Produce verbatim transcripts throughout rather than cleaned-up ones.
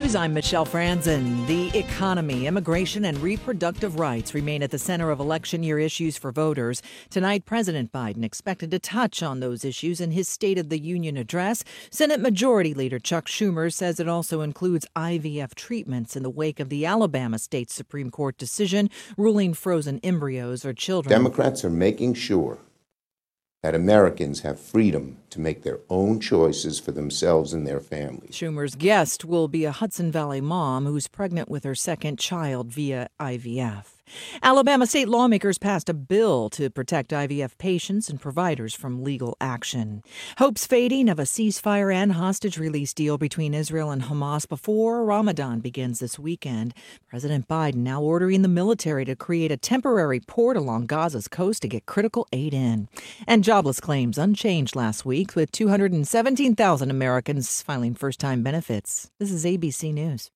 News, I'm Michelle Franzen. The economy, immigration, and reproductive rights remain at the center of election year issues for voters. Tonight, President Biden expected to touch on those issues in his State of the Union address. Senate Majority Leader Chuck Schumer says it also includes I V F treatments in the wake of the Alabama State Supreme Court decision ruling frozen embryos are children. Democrats are making sure that Americans have freedom to make their own choices for themselves and their families. Schumer's guest will be a Hudson Valley mom who's pregnant with her second child via I V F. Alabama state lawmakers passed a bill to protect I V F patients and providers from legal action. Hopes fading of a ceasefire and hostage release deal between Israel and Hamas before Ramadan begins this weekend. President Biden now ordering the military to create a temporary port along Gaza's coast to get critical aid in. And jobless claims unchanged last week, with two hundred seventeen thousand Americans filing first-time benefits. This is A B C News.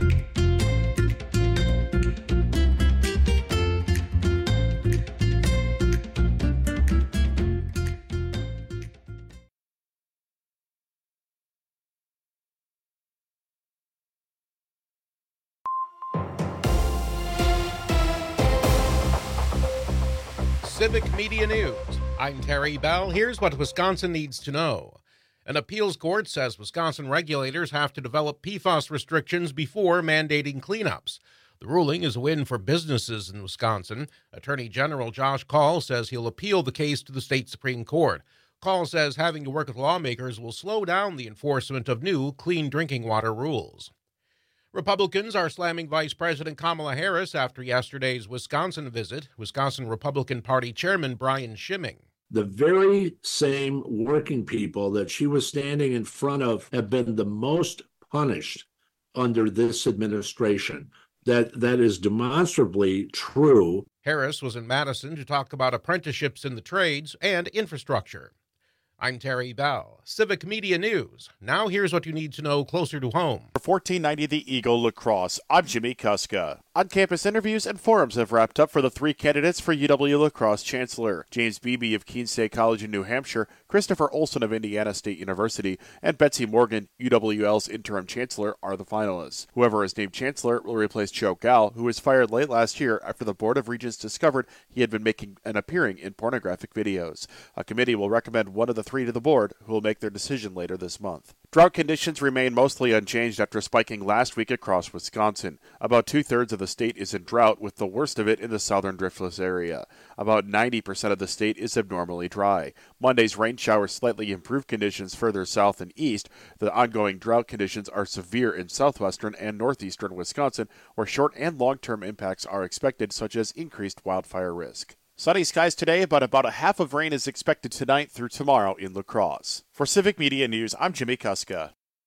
Civic Media News. I'm Terry Bell. Here's what Wisconsin needs to know. An appeals court says Wisconsin regulators have to develop P FAS restrictions before mandating cleanups. The ruling is a win for businesses in Wisconsin. Attorney General Josh Kaul says he'll appeal the case to the state Supreme Court. Kaul says having to work with lawmakers will slow down the enforcement of new clean drinking water rules. Republicans are slamming Vice President Kamala Harris after yesterday's Wisconsin visit. Wisconsin Republican Party Chairman Brian Schimming. The very same working people that she was standing in front of have been the most punished under this administration. That that is demonstrably true. Harris was in Madison to talk about apprenticeships in the trades and infrastructure. I'm Terry Bell, Civic Media News. Now here's what you need to know closer to home. For fourteen ninety The Eagle Lacrosse, I'm Jimmy Kuska. On-campus interviews and forums have wrapped up for the three candidates for U W Lacrosse Chancellor. James Beebe of Keene State College in New Hampshire, Christopher Olson of Indiana State University, and Betsy Morgan, U W L's interim chancellor, are the finalists. Whoever is named chancellor will replace Joe Gal, who was fired late last year after the Board of Regents discovered he had been making and appearing in pornographic videos. A committee will recommend one of the three to the board, who will make their decision later this month. Drought conditions remain mostly unchanged after spiking last week across Wisconsin. About two-thirds of the state is in drought, with the worst of it in the southern driftless area. About ninety percent of the state is abnormally dry. Monday's rain showers slightly improved conditions further south and east. The ongoing drought conditions are severe in southwestern and northeastern Wisconsin, where short and long-term impacts are expected, such as increased wildfire risk. Sunny skies today, but about a half of rain is expected tonight through tomorrow in La Crosse. For Civic Media News, I'm Jimmy Kuska.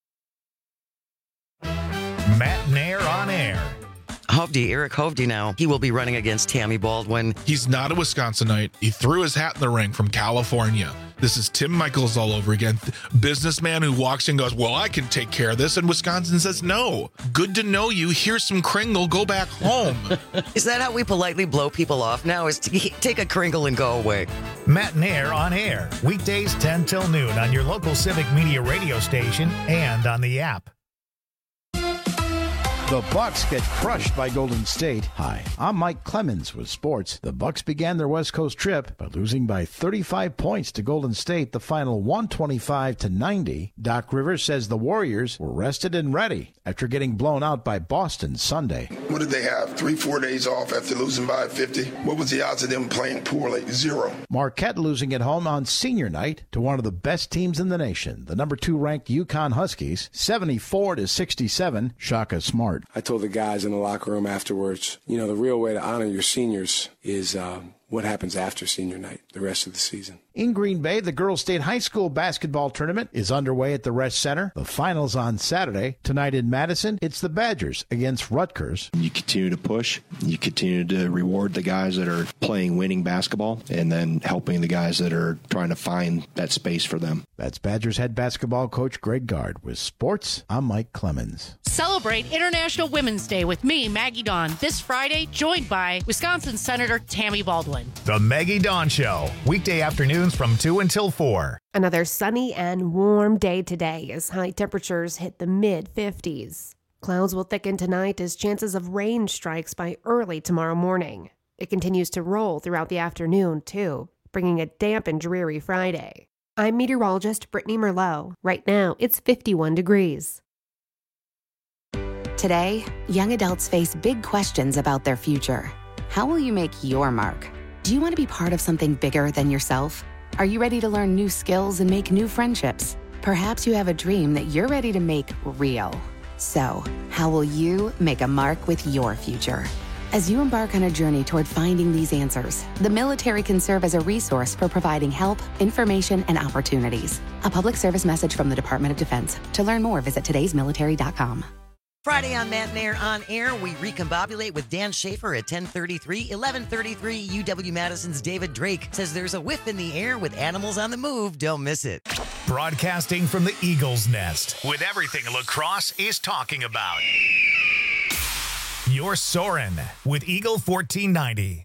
Matt Nair on air. Hovde, Eric Hovde now. He will be running against Tammy Baldwin. He's not a Wisconsinite. He threw his hat in the ring from California. This is Tim Michaels all over again. Businessman who walks in and goes, well, I can take care of this. And Wisconsin says, no. Good to know you. Here's some Kringle. Go back home. Is that how we politely blow people off now? Is to take a Kringle and go away? Matt Nair on air. Weekdays ten till noon on your local Civic Media radio station and on the app. The Bucks get crushed by Golden State. Hi, I'm Mike Clemens with sports. The Bucks began their West Coast trip by losing by thirty-five points to Golden State, the final one twenty-five to ninety. Doc Rivers says the Warriors were rested and ready after getting blown out by Boston Sunday. What did they have? Three, four days off after losing by fifty? What was the odds of them playing poorly? Zero. Marquette losing at home on senior night to one of the best teams in the nation, the number two ranked UConn Huskies, seventy-four to sixty-seven. Shaka Smart. I told the guys in the locker room afterwards, you know, the real way to honor your seniors is um, what happens after senior night, the rest of the season. In Green Bay, the Girls State High School basketball tournament is underway at the Resch Center. The finals on Saturday. Tonight in Madison, it's the Badgers against Rutgers. You continue to push. You continue to reward the guys that are playing winning basketball and then helping the guys that are trying to find that space for them. That's Badgers head basketball coach Greg Gard. With sports, I'm Mike Clemens. Celebrate International Women's Day with me, Maggie Dawn, this Friday, joined by Wisconsin Senator Tammy Baldwin. The Maggie Dawn Show, weekday afternoons from two until four. Another sunny and warm day today as high temperatures hit the mid fifties. Clouds will thicken tonight as chances of rain strikes by early tomorrow morning. It continues to roll throughout the afternoon, too, bringing a damp and dreary Friday. I'm meteorologist Brittany Merlot. Right now, it's fifty-one degrees. Today, young adults face big questions about their future. How will you make your mark? Do you want to be part of something bigger than yourself? Are you ready to learn new skills and make new friendships? Perhaps you have a dream that you're ready to make real. So, how will you make a mark with your future? As you embark on a journey toward finding these answers, the military can serve as a resource for providing help, information, and opportunities. A public service message from the Department of Defense. To learn more, visit todays military dot com. Friday on Matinee On Air, we recombobulate with Dan Schaefer at ten thirty-three. eleven thirty-three, U W-Madison's David Drake says there's a whiff in the air with animals on the move. Don't miss it. Broadcasting from the Eagles Nest with everything lacrosse is talking about. You're Soarin' with Eagle fourteen ninety.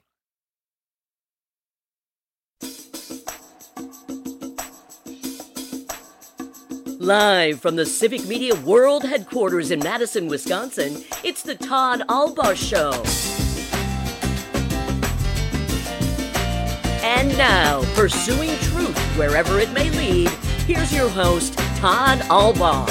Live from the Civic Media World Headquarters in Madison, Wisconsin, it's the Todd Albaugh Show. And now, pursuing truth wherever it may lead, here's your host, Todd Albaugh.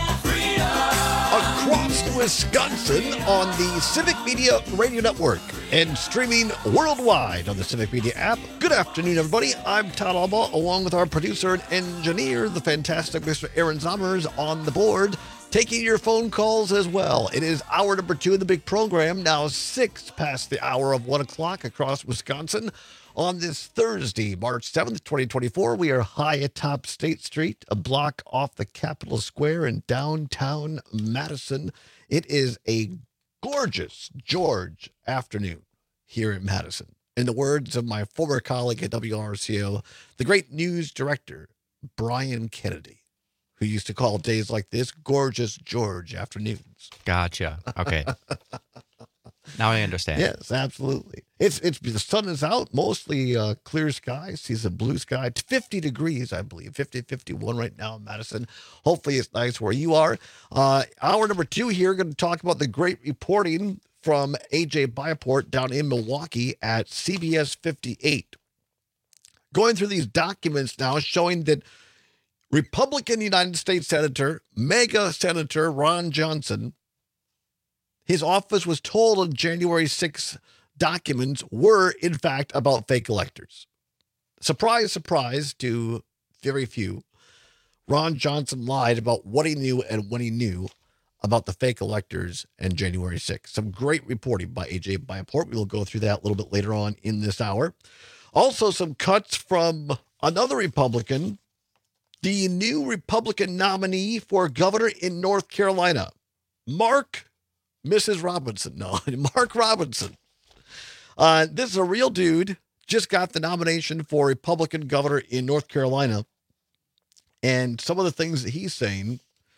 Across Wisconsin on the Civic Media Radio Network and streaming worldwide on the Civic Media app. Good afternoon, everybody. I'm Todd Albaugh, along with our producer and engineer, the fantastic Mister Aaron Zommers, on the board, taking your phone calls as well. It is hour number two of the big program, now six past the hour of one o'clock across Wisconsin. On this Thursday, March seventh, twenty twenty-four, we are high atop State Street, a block off the Capitol Square in downtown Madison. It is a gorgeous George afternoon here in Madison. In the words of my former colleague at W R C O, the great news director, Brian Kennedy, who used to call days like this gorgeous George afternoons. Gotcha. Okay. Now I understand. Yes, absolutely. It's it's the sun is out, mostly uh, clear skies. Sees a blue sky. fifty degrees, I believe. fifty, fifty-one right now in Madison. Hopefully it's nice where you are. Uh, hour number two here, going to talk about the great reporting from A J Byport down in Milwaukee at C B S fifty-eight. Going through these documents now showing that Republican United States Senator, mega Senator Ron Johnson, his office was told on January sixth documents were, in fact, about fake electors. Surprise, surprise to very few. Ron Johnson lied about what he knew and when he knew about the fake electors and January sixth. Some great reporting by A J Byport. We will go through that a little bit later on in this hour. Also, some cuts from another Republican, the new Republican nominee for governor in North Carolina, Mark Missus Robinson. No, Mark Robinson. Uh, this is a real dude. Just got the nomination for Republican governor in North Carolina. And some of the things that he's saying,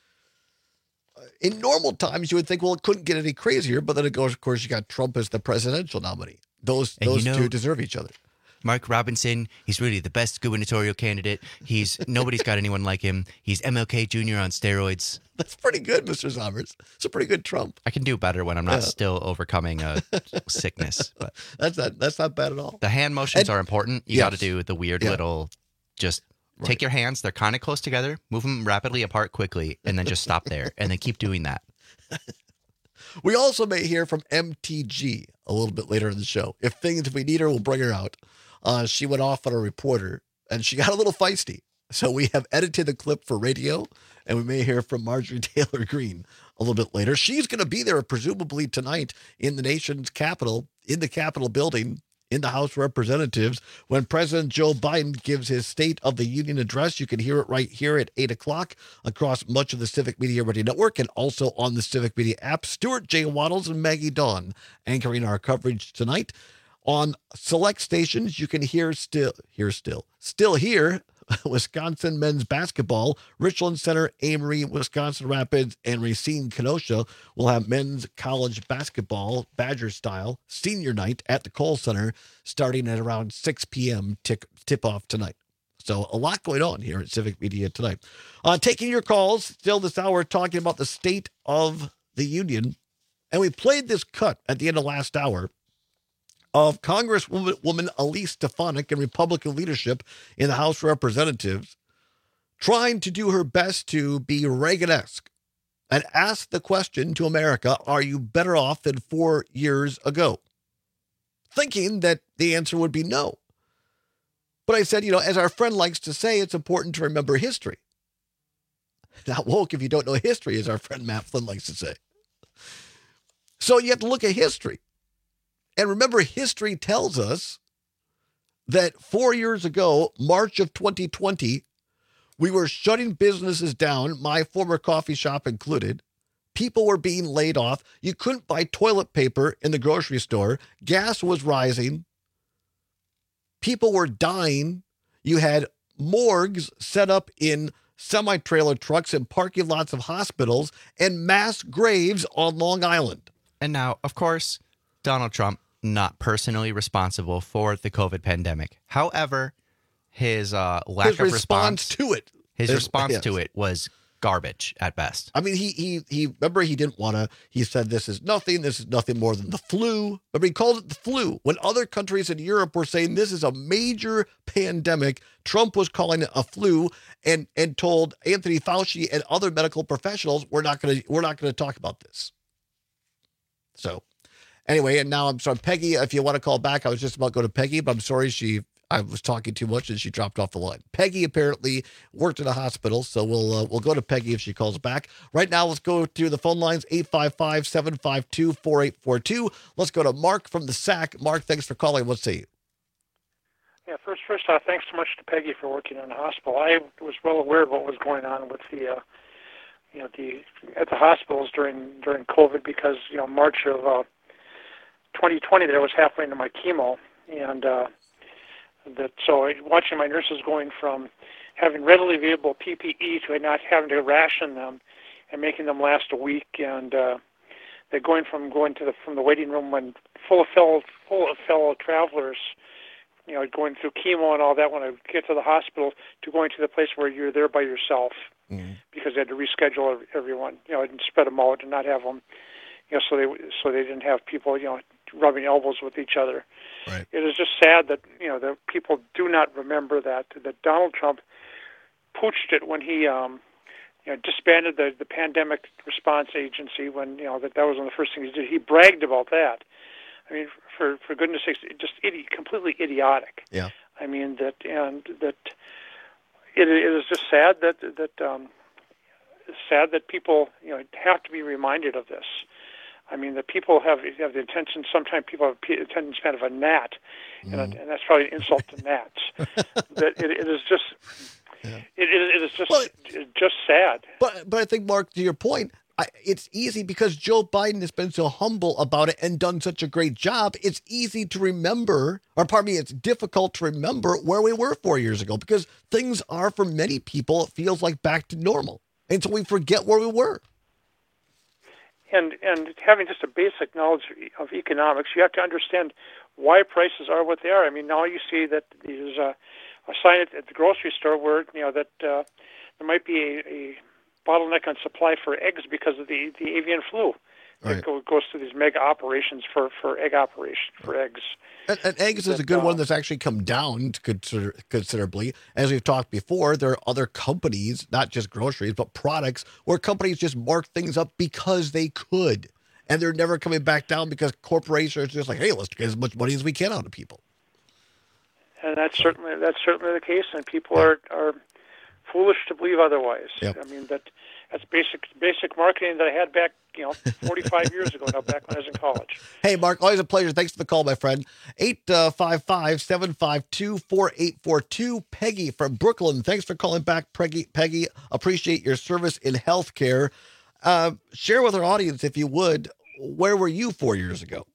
in normal times, you would think, well, it couldn't get any crazier. But then, it goes, of course, you got Trump as the presidential nominee. Those, And those you know- two deserve each other. Mark Robinson, he's really the best gubernatorial candidate. He's nobody's got anyone like him. He's M L K Junior on steroids. That's pretty good, Mister Sommers. It's a pretty good Trump. I can do better when I'm not Yeah. still overcoming a sickness. But That's not, that's not bad at all. the hand motions And- are important. You Yes. got to do the weird Yeah. little, just Right. take your hands. They're kind of close together. Move them rapidly apart quickly, and then just stop there, and then keep doing that. We also may hear from M T G a little bit later in the show. If things, if we need her, we'll bring her out. Uh, she went off on a reporter, and she got a little feisty. So we have edited the clip for radio, and we may hear from Marjorie Taylor Greene a little bit later. She's going to be there, presumably tonight, in the nation's capital, in the Capitol building, in the House of Representatives, when President Joe Biden gives his State of the Union address. You can hear it right here at eight o'clock across much of the Civic Media Radio Network and also on the Civic Media app. Stuart J. Waddles and Maggie Dawn anchoring our coverage tonight. On select stations, you can hear still, hear still, still hear Wisconsin men's basketball. Richland Center, Amory, Wisconsin Rapids, and Racine Kenosha will have men's college basketball, Badger style, senior night at the Kohl Center starting at around six p.m. Tip, tip off tonight. So a lot going on here at Civic Media tonight. Uh, taking your calls still this hour, talking about the state of the union. And we played this cut at the end of last hour of Congresswoman woman Elise Stefanik and Republican leadership in the House of Representatives trying to do her best to be Reagan-esque and ask the question to America, are you better off than four years ago? Thinking that the answer would be no. But I said, you know, as our friend likes to say, it's important to remember history. Not woke if you don't know history, as our friend Matt Flynn likes to say. So you have to look at history. And remember, history tells us that four years ago, March of twenty twenty, we were shutting businesses down, my former coffee shop included. People were being laid off. You couldn't buy toilet paper in the grocery store. Gas was rising. People were dying. You had morgues set up in semi-trailer trucks in parking lots of hospitals and mass graves on Long Island. And now, of course, Donald Trump not personally responsible for the COVID pandemic. However, his uh, lack his of response, response to it, his, his response yes. to it was garbage at best. I mean, he he he. Remember, he didn't want to. He said, "This is nothing. This is nothing more than the flu." Remember, he called it the flu. When other countries in Europe were saying this is a major pandemic, Trump was calling it a flu, and and told Anthony Fauci and other medical professionals, "We're not going to we're not going to talk about this." So, anyway, and now I'm sorry, Peggy. If you want to call back, I was just about to go to Peggy, but I'm sorry she. I was talking too much and she dropped off the line. Peggy apparently worked in a hospital, so we'll uh, we'll go to Peggy if she calls back. Right now, let's go to the phone lines, eight five five, seven five two, four eight four two. Let's go to Mark from the S A C. Mark, thanks for calling. Let's see. Yeah, first, first off, thanks so much to Peggy for working in the hospital. I was well aware of what was going on with the, uh, you know, the at the hospitals during during COVID because you know March of uh, twenty twenty there was halfway into my chemo and. Uh, That so watching my nurses going from having readily available P P E to not having to ration them and making them last a week, and uh, they're going from going to the from the waiting room when full of fellow full of fellow travelers, you know, going through chemo and all that. When I get to the hospital, to going to the place where you're there by yourself mm-hmm. because they had to reschedule everyone, you know, and spread them out and not have them, you know, so they so they didn't have people, you know, rubbing elbows with each other. Right. It is just sad that you know that people do not remember that that Donald Trump pooched it when he um, you know disbanded the, the pandemic response agency when you know that that was one of the first things he did. He bragged about that. I mean, for for goodness sakes, just idi- completely idiotic. Yeah. I mean that and that it, it is just sad that that um, it's sad that people you know have to be reminded of this. I mean, that people have have the attention. Sometimes people have the attention span of a gnat, mm. and, and that's probably an insult to gnats. that it, it is just, yeah. it, it is just, well, just sad. But but I think, Mark, to your point, I, it's easy because Joe Biden has been so humble about it and done such a great job. It's easy to remember, or pardon me, it's difficult to remember where we were four years ago because things are, for many people, it feels like back to normal, and so we forget where we were. And and having just a basic knowledge of economics, you have to understand why prices are what they are. I mean, now you see that there's a, a sign at, at the grocery store where you know that uh, there might be a, a bottleneck on supply for eggs because of the, the avian flu. Right. It go, goes through these mega operations for, for egg operation for eggs. And, and eggs is a good uh, one that's actually come down consider, considerably. As we've talked before, there are other companies, not just groceries, but products, where companies just mark things up because they could. And they're never coming back down because corporations are just like, hey, let's get as much money as we can out of people. And that's certainly that's certainly the case, and people are, are foolish to believe otherwise. Yep. I mean, that that's basic basic marketing that I had back, you know, forty-five years ago now, back when I was in college. Hey, Mark, always a pleasure. Thanks for the call, my friend. eight five five, seven five two, four eight four two. Peggy from Brooklyn. Thanks for calling back, Peggy. Peggy, appreciate your service in healthcare. Uh, share with our audience, if you would, where were you four years ago?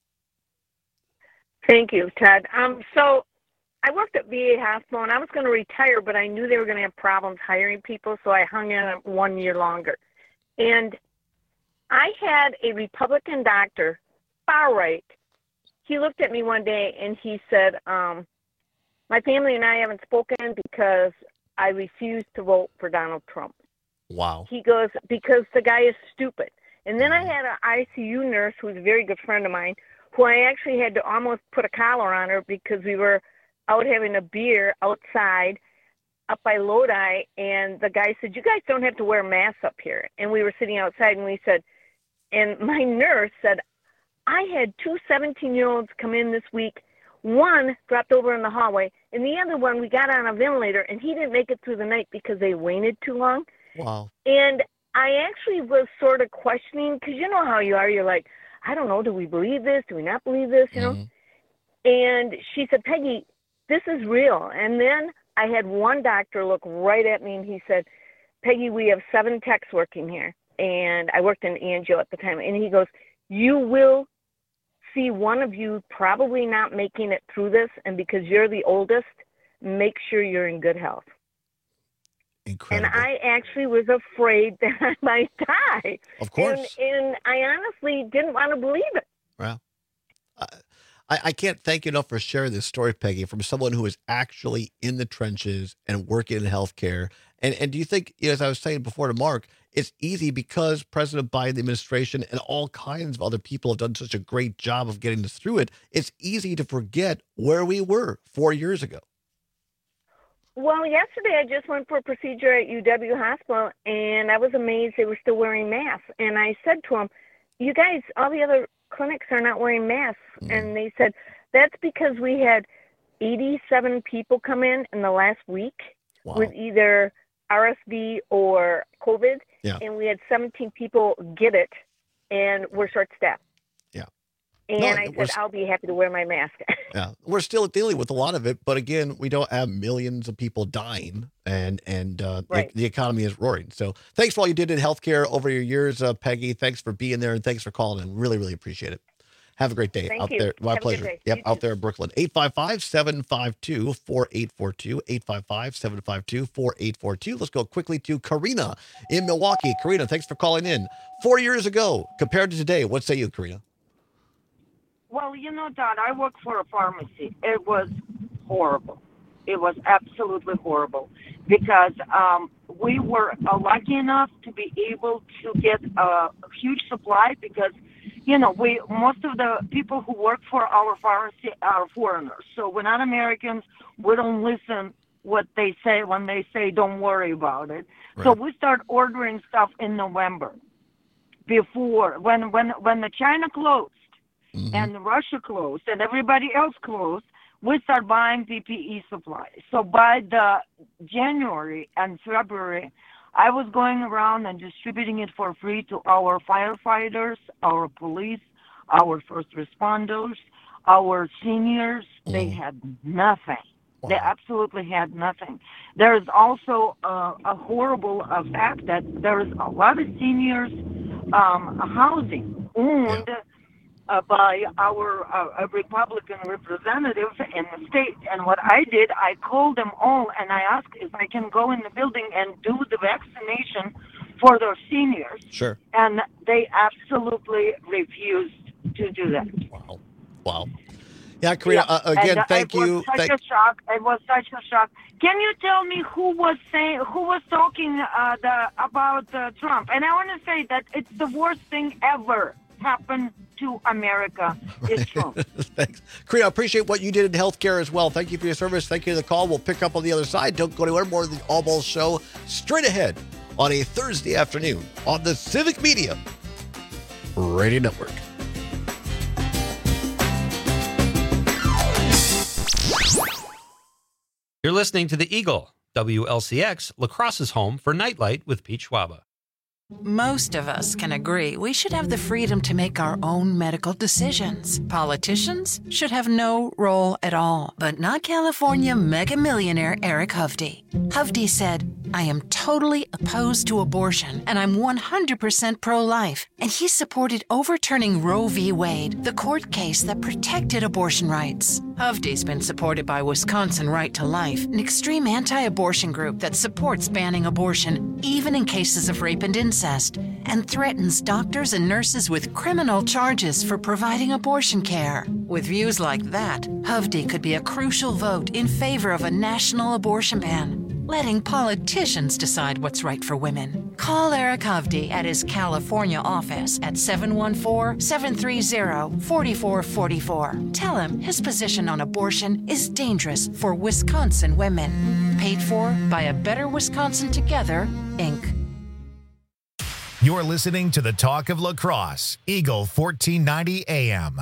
Thank you, Ted. Um, so I worked at V A Hospital, and I was going to retire, but I knew they were going to have problems hiring people, so I hung in one year longer. And I had a Republican doctor, far right. He looked at me one day, and he said, um, my family and I haven't spoken because I refuse to vote for Donald Trump. Wow. He goes, because the guy is stupid. And then I had an I C U nurse who was a very good friend of mine, who I actually had to almost put a collar on her because we were out having a beer outside up by Lodi, and the guy said, you guys don't have to wear masks up here. And we were sitting outside, and we said, and my nurse said, I had two seventeen-year-olds come in this week. One dropped over in the hallway, and the other one, we got on a ventilator, and he didn't make it through the night because they waited too long. Wow. And I actually was sort of questioning, because you know how you are. You're like, I don't know, do we believe this? Do we not believe this? You know? Mm-hmm. And she said, Peggy, this is real. And then I had one doctor look right at me, and he said, Peggy, we have seven techs working here. And I worked in angio at the time. And he goes, you will see one of you probably not making it through this. And because you're the oldest, make sure you're in good health. Incredible. And I actually was afraid that I might die. Of course. And, and I honestly didn't want to believe it. Wow. I, I can't thank you enough for sharing this story, Peggy, from someone who is actually in the trenches and working in healthcare. And and do you think, you know, as I was saying before to Mark, it's easy because President Biden, the administration, and all kinds of other people have done such a great job of getting us through it. It's easy to forget where we were four years ago. Well, yesterday I just went for a procedure at U W Hospital, and I was amazed they were still wearing masks. And I said to them, you guys, all the other clinics are not wearing masks. Mm. And they said, that's because we had eighty-seven people come in in the last week wow. with either R S V or COVID, yeah. and we had seventeen people get it, and we're short-staffed. Yeah. And no, I said, I'll be happy to wear my mask. Yeah, we're still dealing with a lot of it, but again, we don't have millions of people dying, and and uh, right. the, the economy is roaring. So thanks for all you did in healthcare over your years, uh, Peggy. Thanks for being there, and thanks for calling in. Really, really appreciate it. Have a great day Thank out you. there. My Have pleasure. Yep, you out too. there in Brooklyn. eight five five, seven five two, four eight four two, eight five five, seven five two, four eight four two. Let's go quickly to Karina in Milwaukee. Karina, thanks for calling in. Four years ago, compared to today, what say you, Karina? Well, you know, Don, I work for a pharmacy. It was horrible. It was absolutely horrible because um, we were uh, lucky enough to be able to get a huge supply because, you know, we most of the people who work for our pharmacy are foreigners. So we're not Americans. We don't listen what they say when they say don't worry about it. Right. So we start ordering stuff in November before, when, when, when the China closed. Mm-hmm. And Russia closed and everybody else closed, we start buying P P E supplies. So by the January and February, I was going around and distributing it for free to our firefighters, our police, our first responders, our seniors. Mm. They had nothing. Wow. They absolutely had nothing. There is also uh, a horrible uh, fact that there is a lot of seniors um, housing owned yeah. Uh, by our uh, Republican representative in the state. And what I did, I called them all and I asked if I can go in the building and do the vaccination for their seniors. Sure. And they absolutely refused to do that. Wow. Wow. Yeah, Karina, yeah. uh, again, and, uh, thank it was you. Such thank- a shock. It was such a shock. Can you tell me who was saying, who was talking uh, the, about uh, Trump? And I want to say that it's the worst thing ever happened to America is Trump. Thanks. Karina, I appreciate what you did in healthcare as well. Thank you for your service. Thank you for the call. We'll pick up on the other side. Don't go anywhere. More of the All Balls Show straight ahead on a Thursday afternoon on the Civic Media Radio Network. You're listening to The Eagle, W L C X, La Crosse's home for Nightlight with Pete Schwaba. Most of us can agree we should have the freedom to make our own medical decisions. Politicians should have no role at all, but not California mega millionaire Eric Hovde. Hovde said, I am totally opposed to abortion, and I'm one hundred percent pro-life. And he supported overturning Roe v. Wade, the court case that protected abortion rights. Hovde's been supported by Wisconsin Right to Life, an extreme anti-abortion group that supports banning abortion, even in cases of rape and incest, and threatens doctors and nurses with criminal charges for providing abortion care. With views like that, Hovde could be a crucial vote in favor of a national abortion ban, letting politicians decide what's right for women. Call Eric Hovde at his California office at seven one four, seven three zero, four four four four. Tell him his position on abortion is dangerous for Wisconsin women. Paid for by A Better Wisconsin Together, Incorporated. You're listening to the Talk of Lacrosse, Eagle fourteen ninety A M.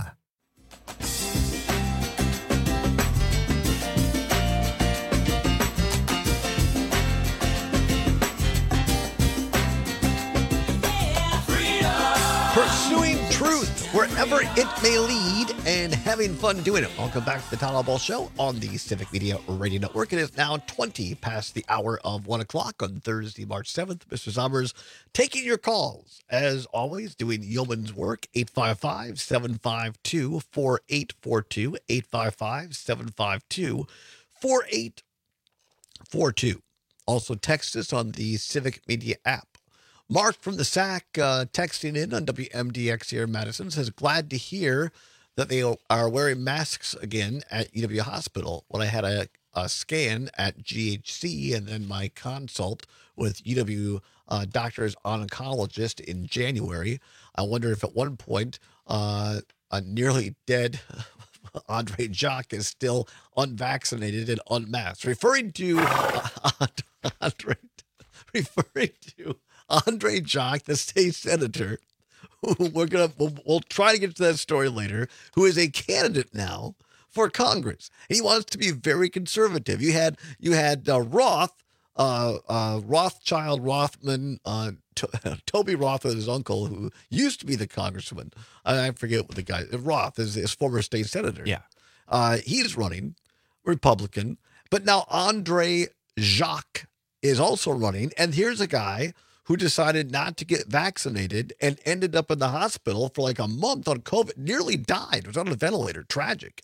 Pursuing truth wherever it may lead and having fun doing it. Welcome back to the Town Hall Ball Show on the Civic Media Radio Network. It is now twenty past the hour of one o'clock on Thursday, March seventh. Mister Sommers taking your calls. As always, doing yeoman's work. eight five five, seven five two, four eight four two. eight five five, seven five two, four eight four two. Also text us on the Civic Media app. Mark from the S A C uh, texting in on W M D X here in Madison says, glad to hear that they are wearing masks again at U W Hospital. When I had a, a scan at G H C and then my consult with U W uh, doctor's oncologist in January, I wonder if at one point uh, a nearly dead Andre Jacques is still unvaccinated and unmasked. Referring to uh, Andre, referring to Andre Jacques, the state senator, who we're gonna we'll, we'll try to get to that story later, who is a candidate now for Congress. He wants to be very conservative. You had you had uh, Roth, uh, uh, Rothschild, Rothman, uh, to- Toby Roth, his uncle, who used to be the congressman. I, I forget what the guy Roth is, his former state senator. Yeah, uh, he's running Republican, but now Andre Jacques is also running, and here's a guy who decided not to get vaccinated and ended up in the hospital for like a month on COVID, nearly died, was on a ventilator, tragic.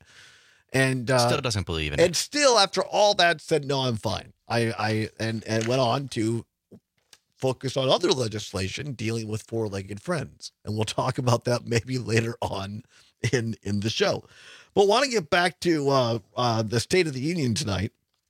And uh, still doesn't believe in and it. still, after all that, said, no, I'm fine. I, I and, and went on to focus on other legislation dealing with four-legged friends. And we'll talk about that maybe later on in, in the show. But want to get back to uh, uh, the State of the Union tonight.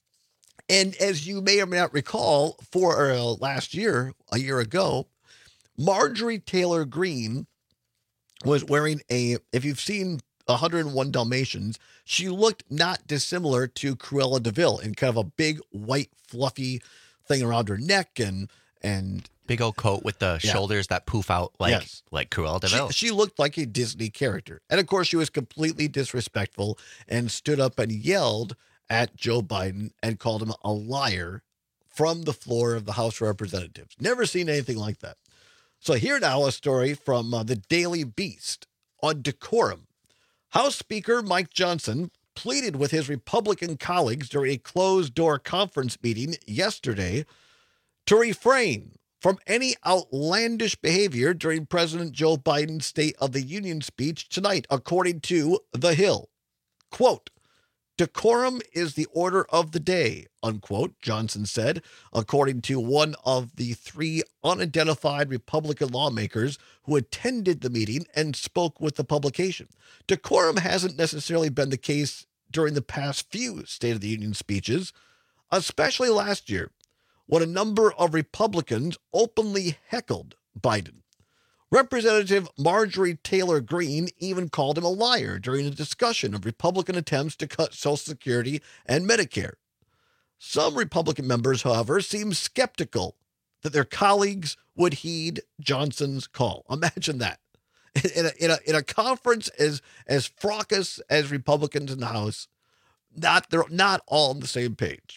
And as you may or may not recall, for uh, last year, a year ago, Marjorie Taylor Greene was wearing a, if you've seen one oh one Dalmatians, she looked not dissimilar to Cruella de Vil in kind of a big, white, fluffy thing around her neck and and big old coat with the Yeah. shoulders that poof out like Yes. like Cruella de Vil. She, she looked like a Disney character. And of course, she was completely disrespectful and stood up and yelled at Joe Biden and called him a liar from the floor of the House of Representatives. Never seen anything like that. So here now a story from uh, the Daily Beast on decorum. House Speaker Mike Johnson pleaded with his Republican colleagues during a closed-door conference meeting yesterday to refrain from any outlandish behavior during President Joe Biden's State of the Union speech tonight, according to The Hill. Quote, decorum is the order of the day, unquote, Johnson said, according to one of the three unidentified Republican lawmakers who attended the meeting and spoke with the publication. Decorum hasn't necessarily been the case during the past few State of the Union speeches, especially last year, when a number of Republicans openly heckled Biden. Representative Marjorie Taylor Greene even called him a liar during a discussion of Republican attempts to cut Social Security and Medicare. Some Republican members, however, seemed skeptical that their colleagues would heed Johnson's call. Imagine that. In a, in a, in a conference as, as fracas as Republicans in the House, not, they're not all on the same page.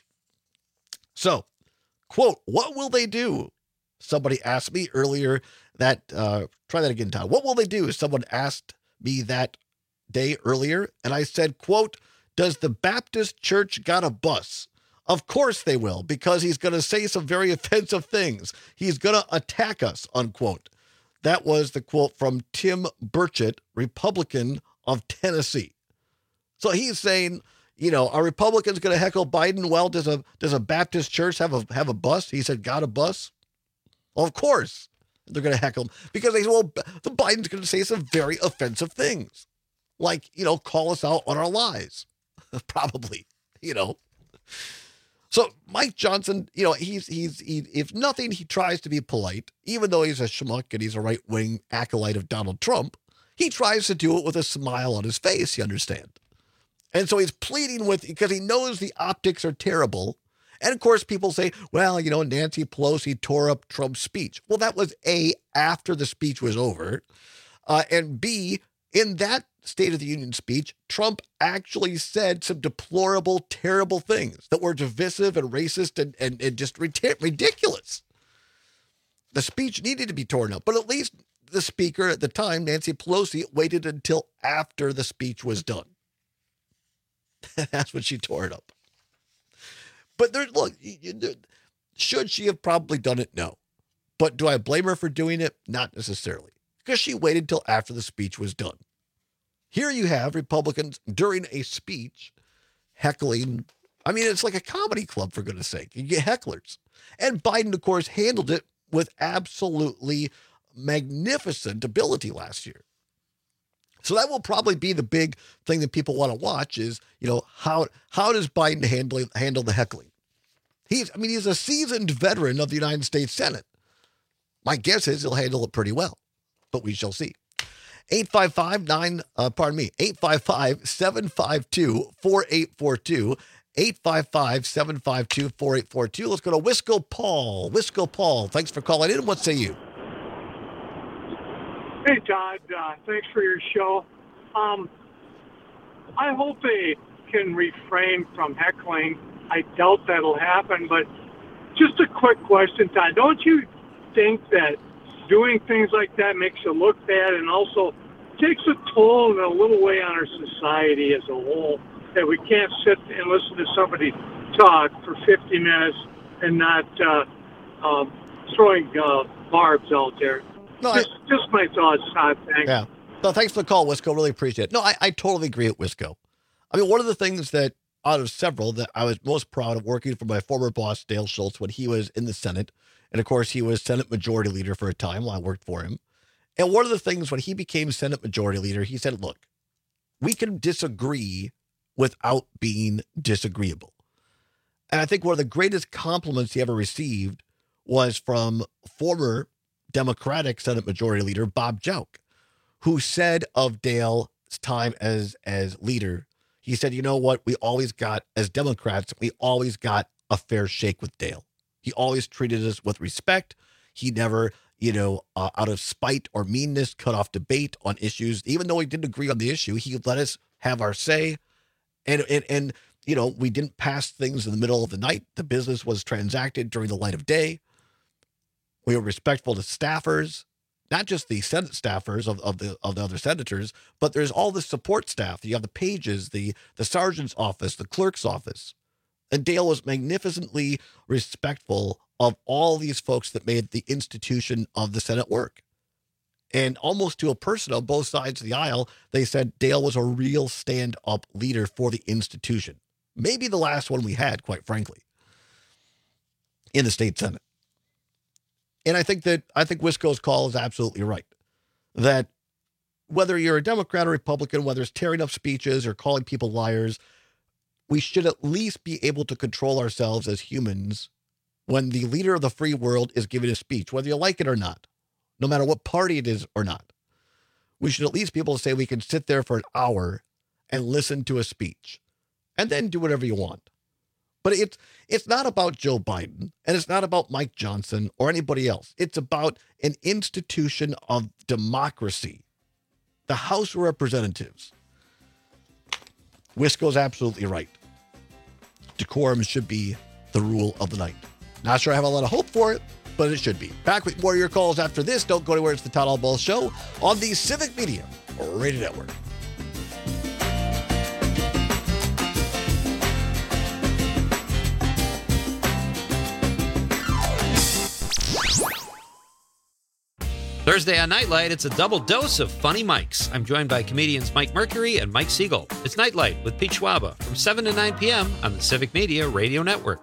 So, quote, what will they do? Somebody asked me earlier that, uh, try that again, Todd. What will they do? Someone asked me that day earlier, and I said, quote, does the Baptist Church got a bus? Of course they will, because he's going to say some very offensive things. He's going to attack us, unquote. That was the quote from Tim Burchett, Republican of Tennessee. So he's saying, you know, are Republicans going to heckle Biden? Well, does a does a Baptist church have a have a bus? He said, got a bus? Well, of course they're going to heckle him because they say, well, the Biden's going to say some very offensive things, like, you know, call us out on our lies, probably, you know. So Mike Johnson, you know, he's he's he, if nothing, he tries to be polite, even though he's a schmuck and he's a right-wing acolyte of Donald Trump. He tries to do it with a smile on his face, you understand. And so he's pleading with, because he knows the optics are terrible. And of course, people say, well, you know, Nancy Pelosi tore up Trump's speech. Well, that was A, after the speech was over. Uh, and B, in that State of the Union speech, Trump actually said some deplorable, terrible things that were divisive and racist and, and, and just ridiculous. The speech needed to be torn up, but at least the speaker at the time, Nancy Pelosi, waited until after the speech was done. That's when she tore it up. But there, look, should she have probably done it? No. But do I blame her for doing it? Not necessarily, because she waited till after the speech was done. Here you have Republicans during a speech heckling. I mean, it's like a comedy club, for goodness sake. You get hecklers. And Biden, of course, handled it with absolutely magnificent ability last year. So that will probably be the big thing that people want to watch is, you know, how how does Biden handle handle the heckling? He's, I mean, he's a seasoned veteran of the United States Senate. My guess is he'll handle it pretty well, but we shall see. eight five five nine, uh, pardon me, eight five five, seven five two, four eight four two, eight five five, seven five two, four eight four two. Let's go to Wisco Paul. Wisco Paul, thanks for calling in. What say you? Hey, Todd. Uh, thanks for your show. Um, I hope they can refrain from heckling. I doubt that'll happen, but just a quick question, Todd. Don't you think that doing things like that makes it look bad and also takes a toll in a little way on our society as a whole, that we can't sit and listen to somebody talk for fifty minutes and not uh, um, throwing uh, barbs out there? No, just, I, just my thoughts, Todd. Thanks. Yeah. No, thanks for the call, Wisco. Really appreciate it. No, I, I totally agree with Wisco. I mean, one of the things that, out of several, that I was most proud of working for my former boss, Dale Schultz, when he was in the Senate. And of course, he was Senate Majority Leader for a time while I worked for him. And one of the things when he became Senate Majority Leader, he said, look, we can disagree without being disagreeable. And I think one of the greatest compliments he ever received was from former Democratic Senate Majority Leader Bob Jauch, who said of Dale's time as, as leader, he said, you know what, we always got, as Democrats, we always got a fair shake with Dale. He always treated us with respect. He never, you know, uh, out of spite or meanness, cut off debate on issues. Even though we didn't agree on the issue, he let us have our say. And, and, and you know, we didn't pass things in the middle of the night. The business was transacted during the light of day. We were respectful to staffers, not just the Senate staffers of, of the of the other senators, but there's all the support staff. You have the pages, the the sergeant's office, the clerk's office. And Dale was magnificently respectful of all these folks that made the institution of the Senate work. And almost to a person on both sides of the aisle, they said Dale was a real stand-up leader for the institution. Maybe the last one we had, quite frankly, in the state Senate. And I think that I think Wisco's call is absolutely right. That whether you're a Democrat or Republican, whether it's tearing up speeches or calling people liars, we should at least be able to control ourselves as humans when the leader of the free world is giving a speech, whether you like it or not, no matter what party it is or not. We should at least be able to say we can sit there for an hour and listen to a speech and then do whatever you want. But it's it's not about Joe Biden, and it's not about Mike Johnson or anybody else. It's about an institution of democracy, the House of Representatives. Wisco's absolutely right. Decorum should be the rule of the night. Not sure I have a lot of hope for it, but it should be. Back with more of your calls after this. Don't go anywhere. It's the Todd Albaugh Show on the Civic Media Radio Network. Thursday on Nightlight, it's a double dose of funny mics. I'm joined by comedians Mike Mercury and Mike Siegel. It's Nightlight with Pete Schwaba from seven to nine p.m. on the Civic Media Radio Network.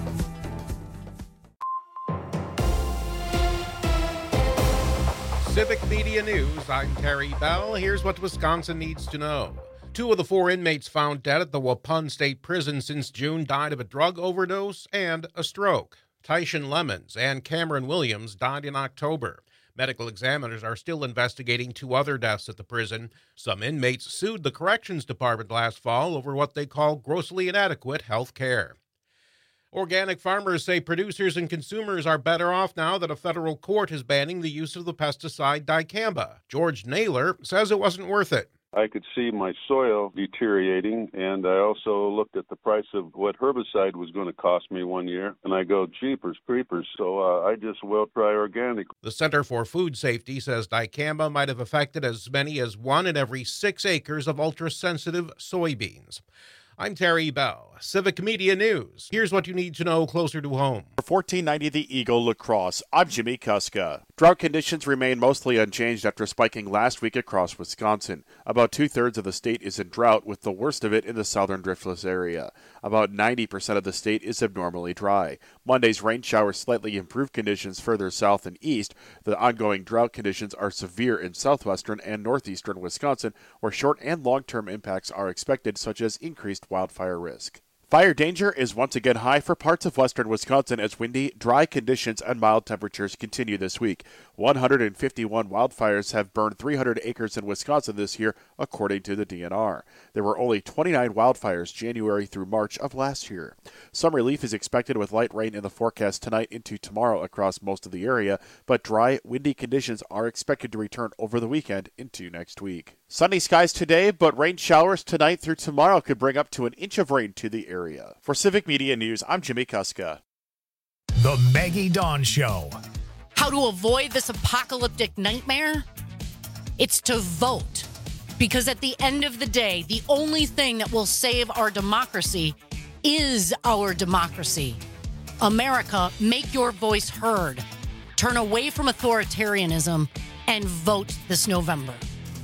Civic Civic Media News, I'm Terry Bell. Here's what Wisconsin needs to know. Two of the four inmates found dead at the Waupun State Prison since June died of a drug overdose and a stroke. Tyshawn Lemons and Cameron Williams died in October. Medical examiners are still investigating two other deaths at the prison. Some inmates sued the Corrections Department last fall over what they call grossly inadequate health care. Organic farmers say producers and consumers are better off now that a federal court is banning the use of the pesticide dicamba. George Naylor says it wasn't worth it. I could see my soil deteriorating, and I also looked at the price of what herbicide was going to cost me one year, and I go, jeepers creepers, so uh, I just will try organic. The Center for Food Safety says dicamba might have affected as many as one in every six acres of ultra-sensitive soybeans. I'm Terry Bell, Civic Media News. Here's what you need to know closer to home. For fourteen ninety The Eagle Lacrosse, I'm Jimmy Kuska. Drought conditions remain mostly unchanged after spiking last week across Wisconsin. About two-thirds of the state is in drought, with the worst of it in the southern driftless area. About ninety percent of the state is abnormally dry. Monday's rain showers slightly improved conditions further south and east. The ongoing drought conditions are severe in southwestern and northeastern Wisconsin, where short and long-term impacts are expected, such as increased wildfire risk. Fire danger is once again high for parts of western Wisconsin as windy, dry conditions and mild temperatures continue this week. one hundred fifty-one wildfires have burned three hundred acres in Wisconsin this year, according to the D N R. There were only twenty-nine wildfires January through March of last year. Some relief is expected with light rain in the forecast tonight into tomorrow across most of the area, but dry, windy conditions are expected to return over the weekend into next week. Sunny skies today, but rain showers tonight through tomorrow could bring up to an inch of rain to the area. For Civic Media News, I'm Jimmy Kuska. The Maggie Dawn Show. How to avoid this apocalyptic nightmare? It's to vote. Because at the end of the day, the only thing that will save our democracy is our democracy. America, make your voice heard. Turn away from authoritarianism and vote this November.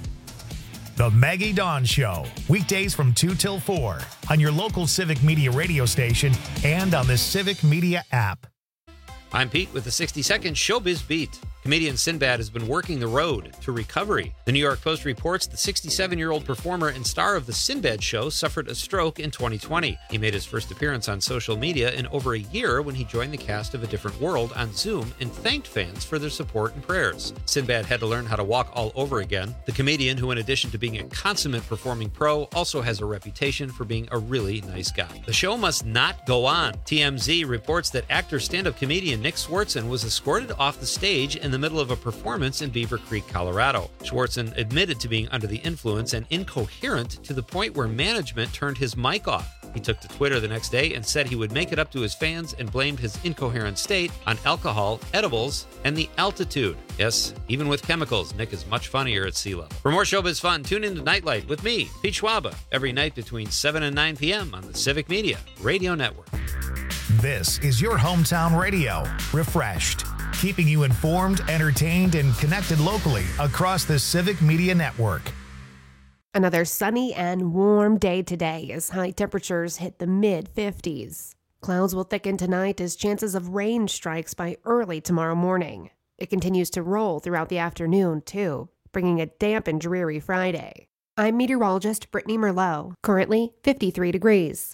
The Maggie Dawn Show, weekdays from two till four on your local Civic Media radio station and on the Civic Media app. I'm Pete with the sixty second Showbiz Beat. Comedian Sinbad has been working the road to recovery. The New York Post reports the sixty-seven-year-old performer and star of The Sinbad Show suffered a stroke in twenty twenty. He made his first appearance on social media in over a year when he joined the cast of A Different World on Zoom and thanked fans for their support and prayers. Sinbad had to learn how to walk all over again. The comedian, who in addition to being a consummate performing pro, also has a reputation for being a really nice guy. The show must not go on. T M Z reports that actor stand-up comedian Nick Swardson was escorted off the stage in the middle of a performance in Beaver Creek, Colorado. Swardson admitted to being under the influence and incoherent to the point where management turned his mic off. He took to Twitter the next day and said he would make it up to his fans and blamed his incoherent state on alcohol, edibles, and the altitude. Yes, even with chemicals, Nick is much funnier at sea level. For more showbiz fun, tune into Nightlight with me, Pete Schwaba, every night between seven and nine p.m. on the Civic Media Radio Network. This is your hometown radio, refreshed, keeping you informed, entertained, and connected locally across the Civic Media Network. Another sunny and warm day today as high temperatures hit the mid fifties. Clouds will thicken tonight as chances of rain strikes by early tomorrow morning. It continues to roll throughout the afternoon, too, bringing a damp and dreary Friday. I'm meteorologist Brittany Merlot, currently fifty-three degrees.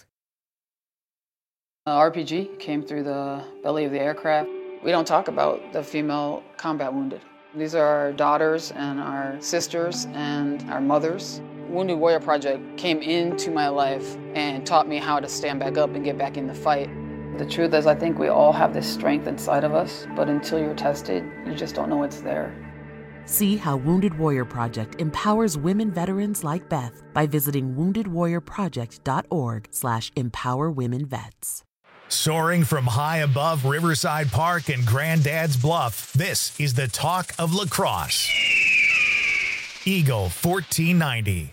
Uh, R P G came through the belly of the aircraft. We don't talk about the female combat wounded. These are our daughters and our sisters and our mothers. Wounded Warrior Project came into my life and taught me how to stand back up and get back in the fight. The truth is, I think we all have this strength inside of us, but until you're tested, you just don't know it's there. See how Wounded Warrior Project empowers women veterans like Beth by visiting wounded warrior project dot org slash empower women vets. Soaring from high above Riverside Park and Granddad's Bluff, this is the talk of lacrosse. Eagle fourteen ninety.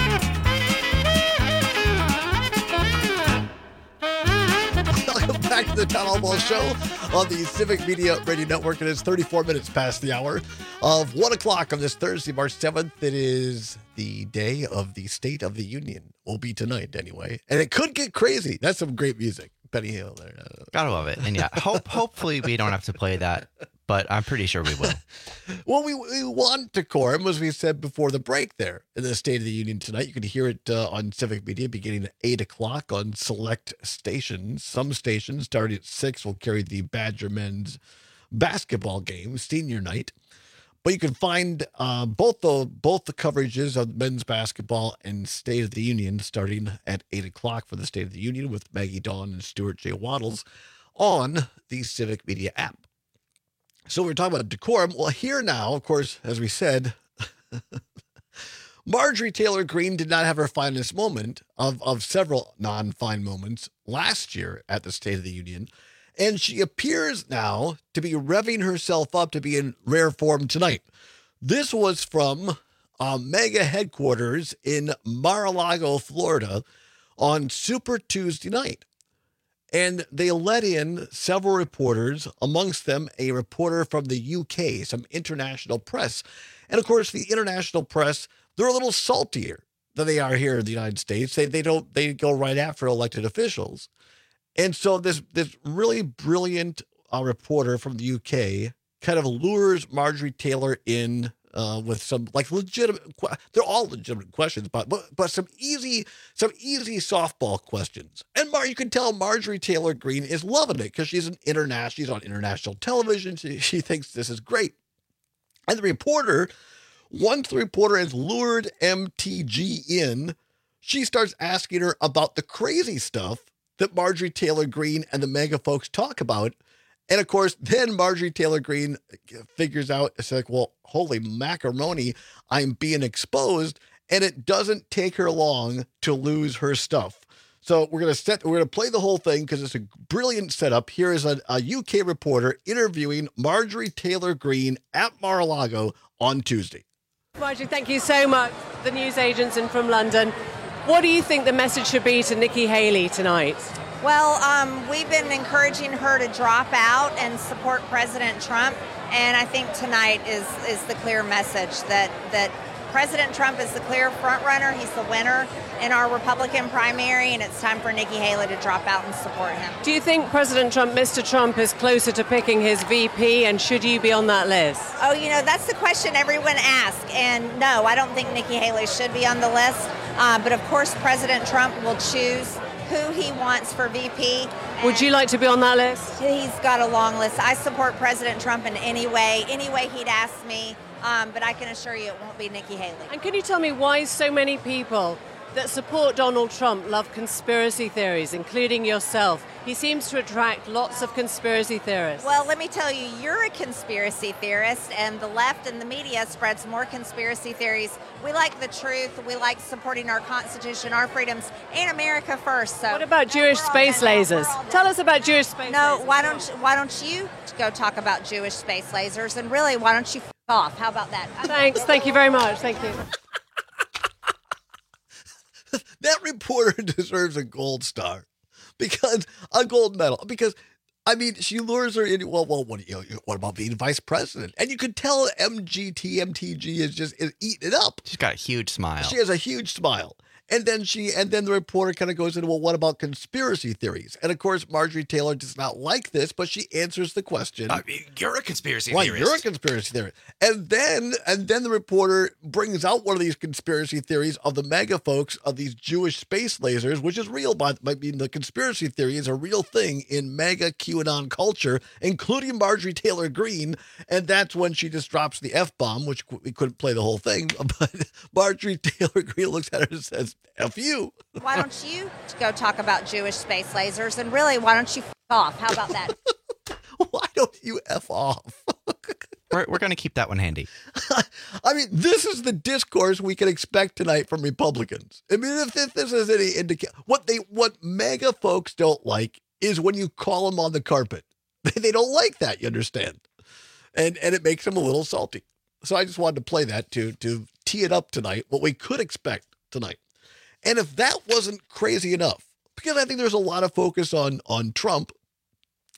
Back to the Town Hall Ball Show on the Civic Media Radio Network. It is thirty-four minutes past the hour of one o'clock on this Thursday, March seventh. It is the day of the State of the Union. Will be tonight anyway. And it could get crazy. That's some great music. Benny Hill there. Gotta love it. And yeah, hope hopefully we don't have to play that, but I'm pretty sure we will. Well, we, we want decorum, as we said before the break there in the State of the Union tonight. You can hear it uh, on Civic Media beginning at eight o'clock on select stations. Some stations starting at six will carry the Badger men's basketball game, senior night. But you can find uh, both the both the coverages of men's basketball and State of the Union starting at eight o'clock for the State of the Union with Maggie Dawn and Stuart J. Waddles on the Civic Media app. So we're talking about decorum. Well, here now, of course, as we said, Marjorie Taylor Greene did not have her finest moment of, of several non-fine moments last year at the State of the Union. And she appears now to be revving herself up to be in rare form tonight. This was from uh, Mega headquarters in Mar-a-Lago, Florida on Super Tuesday night. And they let in several reporters, amongst them a reporter from the U K, some international press. And of course, the international press, they're a little saltier than they are here in the United States. They, they don't, they go right after elected officials. And so this this really brilliant uh, reporter from the U K kind of lures Marjorie Taylor in uh, with some like legitimate. They're all legitimate questions, but but but some easy some easy softball questions. And Mar, you can tell Marjorie Taylor Greene is loving it because she's an international. She's on international television. She, she thinks this is great. And the reporter, once the reporter has lured M T G in, she starts asking her about the crazy stuff that Marjorie Taylor Greene and the MAGA folks talk about. And of course, then Marjorie Taylor Greene figures out, it's like, well, holy macaroni, I'm being exposed. And it doesn't take her long to lose her stuff. So we're going to set, we're going to play the whole thing because it's a brilliant setup. Here is a, a U K reporter interviewing Marjorie Taylor Greene at Mar-a-Lago on Tuesday. Marjorie, thank you so much. The news agents in from London. What do you think the message should be to Nikki Haley tonight? Well, um, we've been encouraging her to drop out and support President Trump, and I think tonight is is the clear message that that President Trump is the clear front runner. He's the winner in our Republican primary, and it's time for Nikki Haley to drop out and support him. Do you think President Trump, Mister Trump, is closer to picking his V P, and should you be on that list? Oh, you know, that's the question everyone asks, and no, I don't think Nikki Haley should be on the list. Uh, but of course, President Trump will choose who he wants for V P. Would you like to be on that list? He's got a long list. I support President Trump in any way, any way he'd ask me, um, but I can assure you it won't be Nikki Haley. And can you tell me why so many people that support Donald Trump love conspiracy theories, including yourself? He seems to attract lots of conspiracy theorists. Well, let me tell you, you're a conspiracy theorist, and the left and the media spreads more conspiracy theories. We like the truth. We like supporting our Constitution, our freedoms, and America first. So what about Jewish space lasers? Tell us about Jewish space no, lasers. No, why don't you, why don't you go talk about Jewish space lasers? And really, why don't you f*** off? How about that? Thanks. Thank you very much. Thank you. That reporter deserves a gold star, because a gold medal, because I mean, she lures her in. Well, well, what, you know, what about being vice president? And you could tell M G T, M T G is just is eating it up. She's got a huge smile. She has a huge smile. And then she, and then the reporter kind of goes into, well, what about conspiracy theories? And of course, Marjorie Taylor does not like this, but she answers the question. I mean, you're a conspiracy well, theorist. You're a conspiracy theorist. And then, and then the reporter brings out one of these conspiracy theories of the MAGA folks of these Jewish space lasers, which is real, but I mean, the conspiracy theory is a real thing in MAGA QAnon culture, including Marjorie Taylor Greene. And that's when she just drops the F-bomb, which we couldn't play the whole thing, but Marjorie Taylor Greene looks at her and says, F you. Why don't you go talk about Jewish space lasers? And really, why don't you f*** off? How about that? Why don't you F off? We're, we're going to keep that one handy. I mean, this is the discourse we can expect tonight from Republicans. I mean, if, if this is any indication, what they, what MAGA folks don't like is when you call them on the carpet. They don't like that, you understand? And and it makes them a little salty. So I just wanted to play that to to tee it up tonight, what we could expect tonight. And if that wasn't crazy enough, because I think there's a lot of focus on on Trump,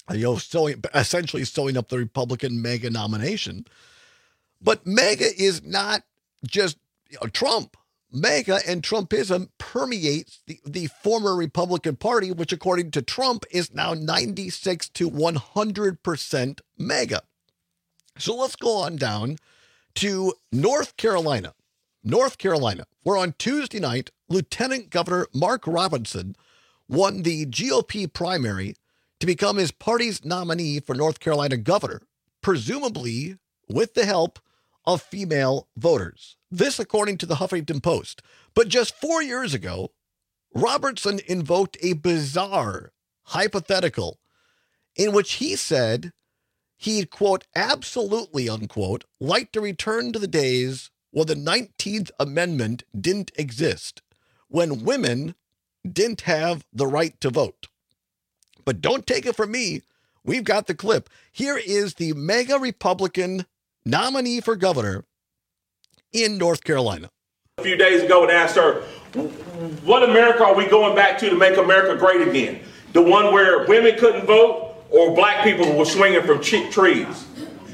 you know, sewing, essentially sewing up the Republican MAGA nomination. But MAGA is not just you know, Trump. MAGA and Trumpism permeates the, the former Republican Party, which according to Trump is now ninety-six to one hundred percent MAGA. So let's go on down to North Carolina. North Carolina, where on Tuesday night, Lieutenant Governor Mark Robinson won the G O P primary to become his party's nominee for North Carolina governor, presumably with the help of female voters. This according to the Huffington Post. But just four years ago, Robertson invoked a bizarre hypothetical in which he said he'd, quote, absolutely, unquote, like to return to the days when the nineteenth Amendment didn't exist, when women didn't have the right to vote. But don't take it from me. We've got the clip. Here is the MAGA Republican nominee for governor in North Carolina. A few days ago and asked her, what America are we going back to to make America great again? The one where women couldn't vote or black people were swinging from trees?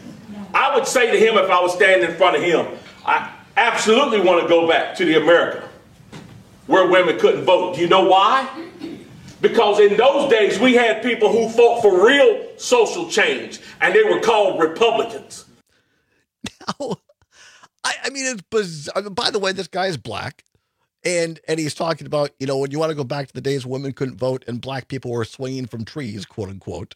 I would say to him if I was standing in front of him, I absolutely want to go back to the America where women couldn't vote. Do you know why? Because in those days we had people who fought for real social change and they were called Republicans. Now, I, I mean, it's bizarre. By the way, this guy is black, and and he's talking about, you know, when you want to go back to the days women couldn't vote and black people were swinging from trees, quote unquote.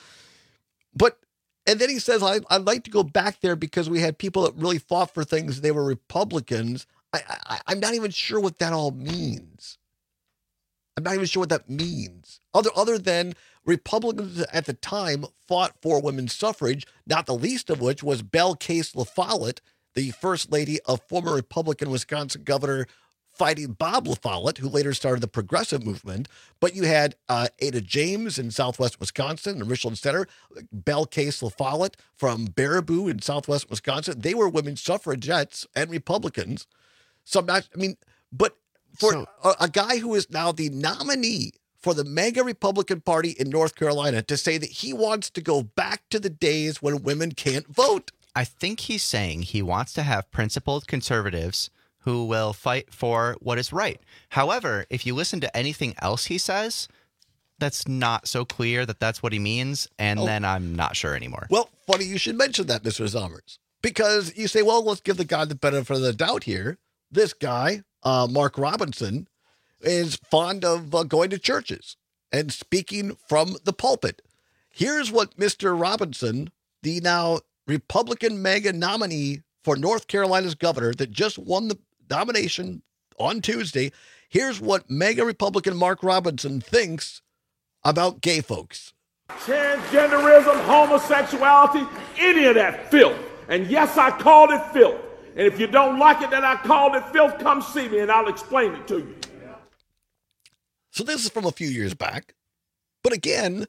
But, and then he says, I, I'd like to go back there because we had people that really fought for things. They were Republicans. I, I, I'm not even sure what that all means. I'm not even sure what that means. Other, other than Republicans at the time fought for women's suffrage, not the least of which was Belle Case La Follette, the first lady of former Republican Wisconsin governor fighting Bob La Follette, who later started the progressive movement. But you had uh, Ada James in southwest Wisconsin and Richland Center, Belle Case La Follette from Baraboo in southwest Wisconsin. They were women's suffragettes and Republicans. So I'm not, I mean, but for so, a, a guy who is now the nominee for the MAGA Republican Party in North Carolina to say that he wants to go back to the days when women can't vote. I think he's saying he wants to have principled conservatives who will fight for what is right. However, if you listen to anything else he says, that's not so clear that that's what he means, and oh. then I'm not sure anymore. Well, funny you should mention that, Mister Zommers, because you say, well, let's give the guy the benefit of the doubt here. This guy, uh, Mark Robinson, is fond of uh, going to churches and speaking from the pulpit. Here's what Mister Robinson, the now Republican MAGA nominee for North Carolina's governor that just won the nomination on Tuesday, here's what MAGA Republican Mark Robinson thinks about gay folks. Transgenderism, homosexuality, any of that filth. And yes, I called it filth. And if you don't like it that I called it filth, come see me and I'll explain it to you. So this is from a few years back. But again,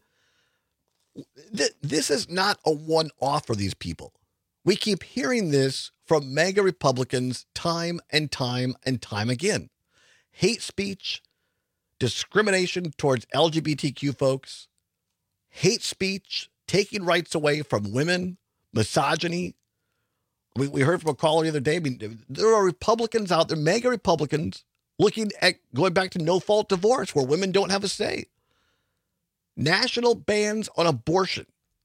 th- this is not a one-off for these people. We keep hearing this from MAGA Republicans time and time and time again. Hate speech, discrimination towards L G B T Q folks, hate speech, taking rights away from women, misogyny. We, we heard from a caller the other day. I mean, there are Republicans out there, MAGA Republicans, looking at going back to no-fault divorce where women don't have a say. National bans on abortion.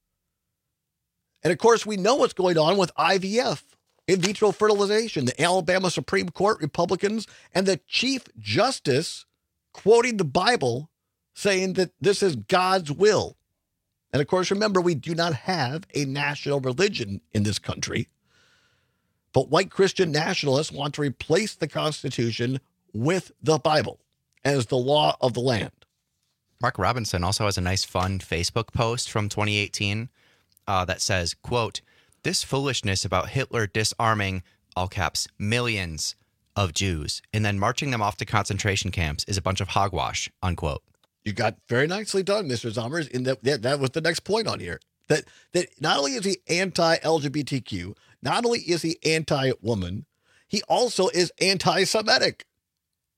And of course, we know what's going on with I V F, in vitro fertilization. The Alabama Supreme Court Republicans and the Chief Justice quoting the Bible saying that this is God's will. And of course, remember, we do not have a national religion in this country. But white Christian nationalists want to replace the Constitution with the Bible as the law of the land. Mark Robinson also has a nice, fun Facebook post from twenty eighteen uh, that says, quote, "This foolishness about Hitler disarming, all caps, millions of Jews and then marching them off to concentration camps is a bunch of hogwash," unquote. You got very nicely done, Mister Zommers. In that, that, that was the next point on here. That that not only is he anti-L G B T Q, not only is he anti-woman, he also is anti-Semitic.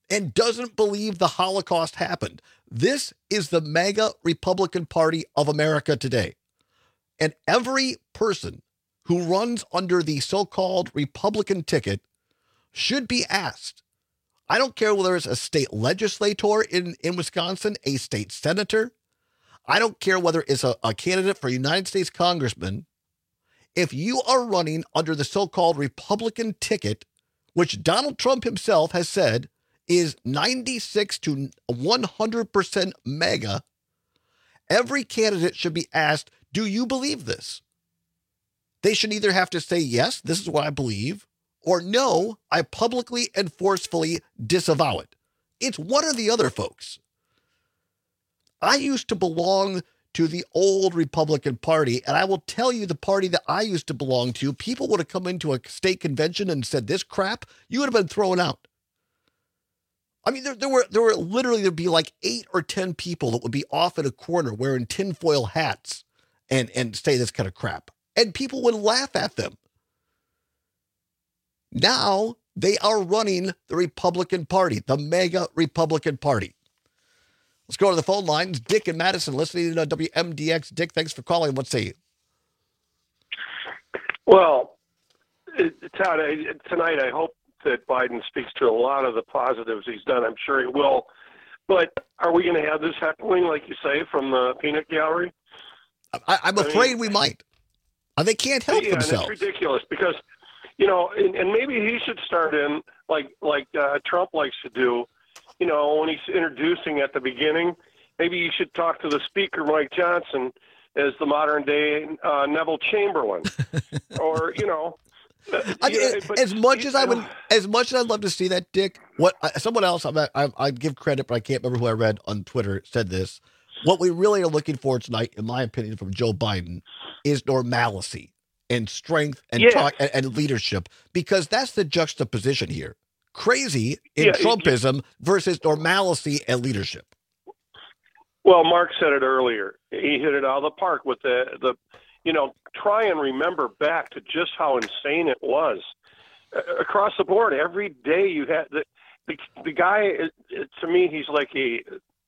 and doesn't believe the Holocaust happened. This is the MAGA Republican Party of America today. And every person who runs under the so-called Republican ticket should be asked. I don't care whether it's a state legislator in, in Wisconsin, a state senator. I don't care whether it's a, a candidate for United States congressman. If you are running under the so-called Republican ticket, which Donald Trump himself has said is ninety-six to one hundred percent MAGA, every candidate should be asked, do you believe this? They should either have to say, yes, this is what I believe, or no, I publicly and forcefully disavow it. It's one or the other, folks. I used to belong to the old Republican Party, and I will tell you the party that I used to belong to, people would have come into a state convention and said this crap, you would have been thrown out. I mean, there, there were there were literally, there'd be like eight or ten people that would be off in a corner wearing tinfoil hats and, and say this kind of crap. And people would laugh at them. Now they are running the Republican Party, the MAGA Republican Party. Let's go to the phone lines. Dick in Madison, listening to W M D X. Dick, thanks for calling. What say you? Well, Todd, I, tonight I hope that Biden speaks to a lot of the positives he's done. I'm sure he will. But are we going to have this heckling, like you say, from the peanut gallery? I, I'm I afraid mean, we might. Uh, they can't help yeah, themselves. And it's ridiculous because, you know, and, and maybe he should start in like like uh, Trump likes to do. You know, when he's introducing at the beginning, maybe you should talk to the speaker, Mike Johnson, as the modern day uh, Neville Chamberlain, or you know. I mean, yeah, but, as much as I would, as much as I'd love to see that, Dick. What uh, someone else, I, I I give credit, but I can't remember who I read on Twitter said this. What we really are looking for tonight, in my opinion, from Joe Biden, is normalcy and strength and yeah. talk and, and leadership, because that's the juxtaposition here. Crazy in yeah, Trumpism it, versus normalcy and leadership. Well, Mark said it earlier. He hit it out of the park with the the. You know, try and remember back to just how insane it was uh, across the board. Every day you had the the, the guy. It, it, to me, he's like a,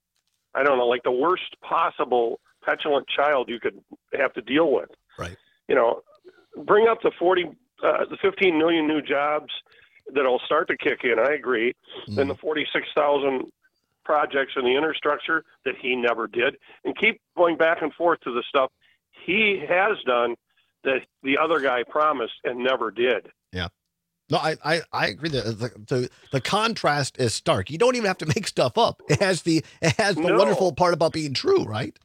I don't know, like the worst possible petulant child you could have to deal with. Right. You know, bring up the forty, uh, the fifteen million new jobs that'll start to kick in. I agree. Mm. Then the forty-six thousand projects in the infrastructure that he never did, and keep going back and forth to the stuff he has done that the other guy promised and never did. Yeah. No, I, I, I agree that the, the the contrast is stark. You don't even have to make stuff up. It has the it has the no. wonderful part about being true, right?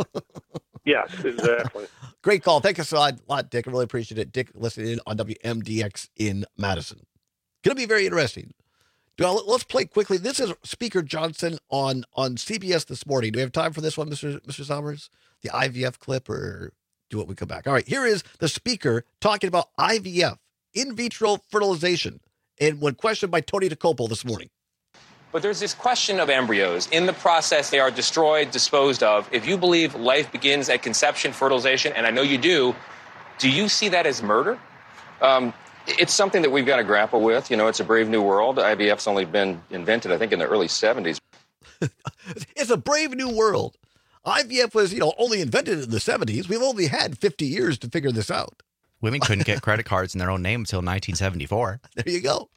Yes, exactly. Great call. Thank you so a lot, Dick. I really appreciate it. Dick listening in on W M D X in Madison. Going to be very interesting. Well, let's play quickly. This is Speaker Johnson on, on C B S this morning. Do we have time for this one, Mister Mister Sommers? The I V F clip, or do what we come back? All right, here is the speaker talking about I V F, in vitro fertilization, and when questioned by Tony DeCopo this morning. But there's this question of embryos. In the process, they are destroyed, disposed of. If you believe life begins at conception, fertilization, and I know you do, do you see that as murder? Um, it's something that we've got to grapple with. You know, it's a brave new world. I V F's only been invented, I think, in the early seventies. It's a brave new world. I V F was, you know, only invented in the seventies. We've only had fifty years to figure this out. Women couldn't get credit cards in their own name until nineteen seventy-four. There you go.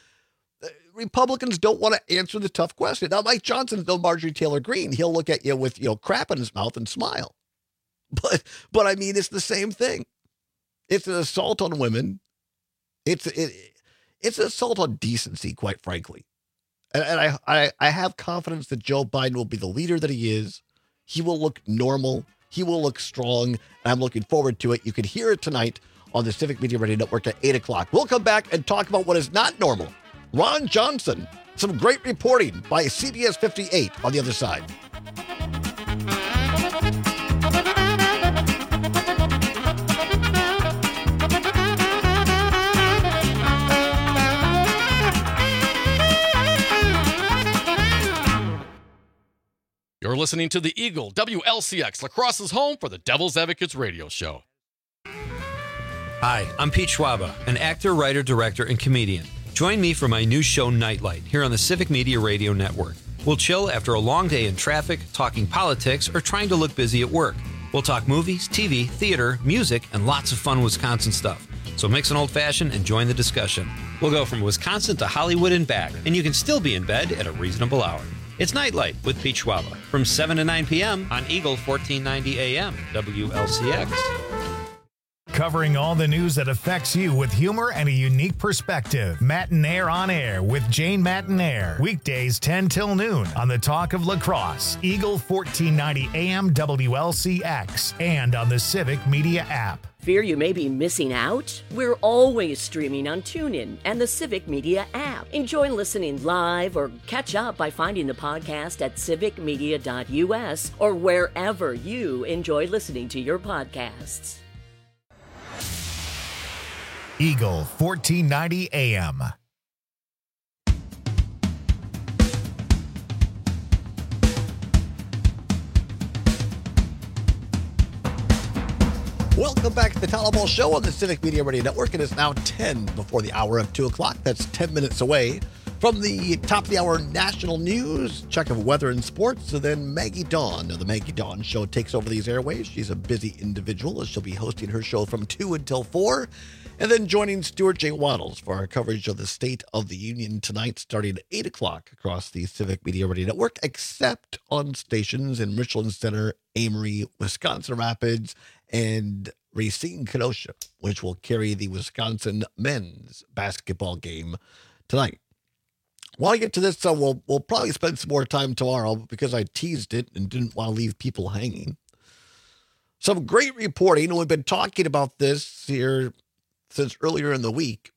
Republicans don't want to answer the tough question. Now, Mike Johnson's no Marjorie Taylor Greene. He'll look at you with, you know, crap in his mouth and smile. But, but I mean, it's the same thing. It's an assault on women. It's it, it's an assault on decency, quite frankly. And, and I, I I have confidence that Joe Biden will be the leader that he is. He will look normal. He will look strong. And I'm looking forward to it. You can hear it tonight on the Civic Media Radio Network at eight o'clock. We'll come back and talk about what is not normal. Ron Johnson. Some great reporting by C B S fifty-eight on the other side. You're listening to the Eagle, W L C X, La Crosse's home for the Devil's Advocates radio show. Hi, I'm Pete Schwaba, an actor, writer, director, and comedian. Join me for my new show, Nightlight, here on the Civic Media Radio Network. We'll chill after a long day in traffic, talking politics, or trying to look busy at work. We'll talk movies, T V, theater, music, and lots of fun Wisconsin stuff. So mix an old-fashioned and join the discussion. We'll go from Wisconsin to Hollywood and back, and you can still be in bed at a reasonable hour. It's Nightlight with Pete Schwaba from seven to nine p.m. on Eagle fourteen ninety A M, W L C X. Covering all the news that affects you with humor and a unique perspective. Matinaire on Air with Jane Matinaire. Weekdays ten till noon on the Talk of Lacrosse, Eagle fourteen ninety A M W L C X, and on the Civic Media app. Fear you may be missing out? We're always streaming on TuneIn and the Civic Media app. Enjoy listening live or catch up by finding the podcast at civic media dot U S or wherever you enjoy listening to your podcasts. Eagle fourteen ninety A M. Welcome back to the Tyler Ball Show on the Civic Media Radio Network. It is now ten before the hour of two o'clock. That's ten minutes away from the top of the hour national news, check of weather and sports, and then Maggie Dawn of the Maggie Dawn Show takes over these airways. She's a busy individual as she'll be hosting her show from two until four, and then joining Stuart J. Waddles for our coverage of the State of the Union tonight starting at eight o'clock across the Civic Media Radio Network, except on stations in Richland Center, Amory, Wisconsin Rapids, and Racine Kenosha, which will carry the Wisconsin men's basketball game tonight. While I get to this, uh, we'll, we'll probably spend some more time tomorrow because I teased it and didn't want to leave people hanging. Some great reporting, and we've been talking about this here since earlier in the week,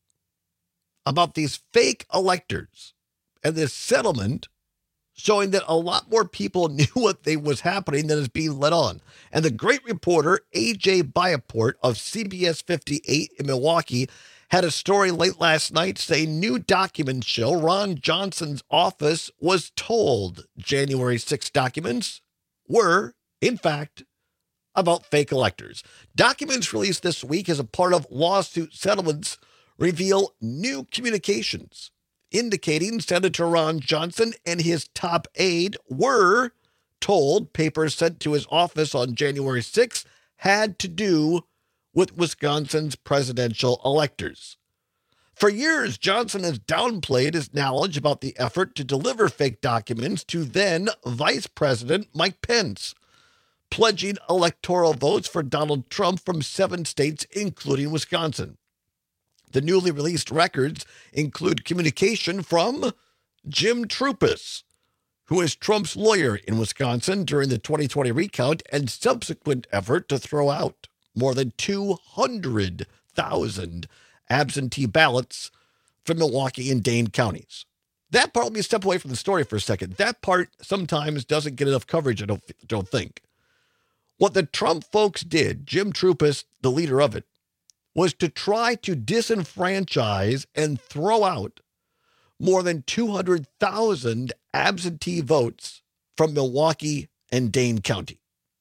about these fake electors and this settlement showing that a lot more people knew what they was happening than is being let on. And the great reporter, A J Byaport of C B S fifty-eight in Milwaukee, had a story late last night saying new documents show Ron Johnson's office was told January sixth documents were, in fact, about fake electors. Documents released this week as a part of lawsuit settlements reveal new communications indicating Senator Ron Johnson and his top aide were told papers sent to his office on January sixth had to do with Wisconsin's presidential electors. For years, Johnson has downplayed his knowledge about the effort to deliver fake documents to then Vice President Mike Pence, pledging electoral votes for Donald Trump from seven states, including Wisconsin. The newly released records include communication from Jim Troupis, who is Trump's lawyer in Wisconsin during the twenty twenty recount and subsequent effort to throw out more than two hundred thousand absentee ballots from Milwaukee and Dane counties. That part, let me step away from the story for a second. That part sometimes doesn't get enough coverage, I don't, don't think. What the Trump folks did, Jim Troupis, the leader of it, was to try to disenfranchise and throw out more than two hundred thousand absentee votes from Milwaukee and Dane County.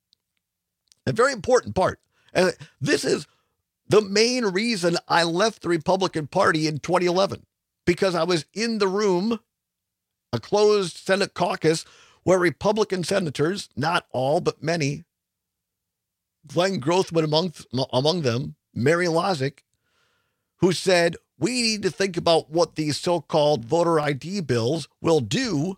A very important part. And this is the main reason I left the Republican Party in twenty eleven, because I was in the room, a closed Senate caucus, where Republican senators, not all but many, Glenn Grothman among, among them, Mary Lozick, who said, we need to think about what these so-called voter I D bills will do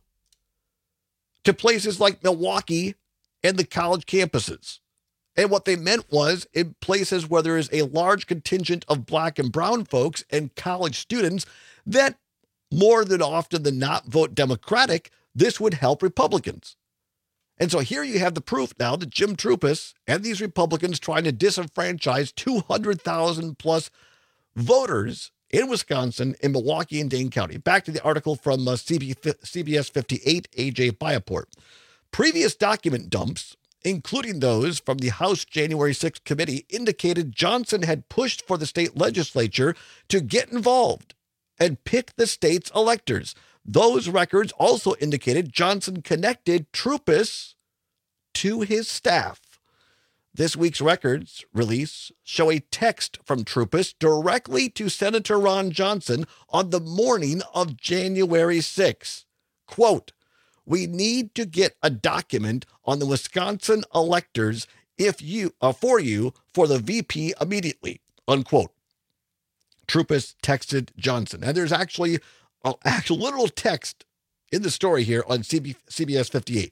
to places like Milwaukee and the college campuses. And what they meant was in places where there is a large contingent of black and brown folks and college students that more than often than not vote Democratic, this would help Republicans. And so here you have the proof now that Jim Troupis and these Republicans trying to disenfranchise two hundred thousand plus voters in Wisconsin, in Milwaukee and Dane County. Back to the article from uh, C B S fifty-eight, A J Byaport. Previous document dumps, including those from the House January sixth committee, indicated Johnson had pushed for the state legislature to get involved and pick the state's electors. Those records also indicated Johnson connected Troupis to his staff. This week's records release show a text from Troupis directly to Senator Ron Johnson on the morning of January sixth. Quote, "We need to get a document on the Wisconsin electors if you uh, for you for the V P immediately," unquote. Troupis texted Johnson. And there's actually an actual literal text in the story here on C B, C B S fifty-eight.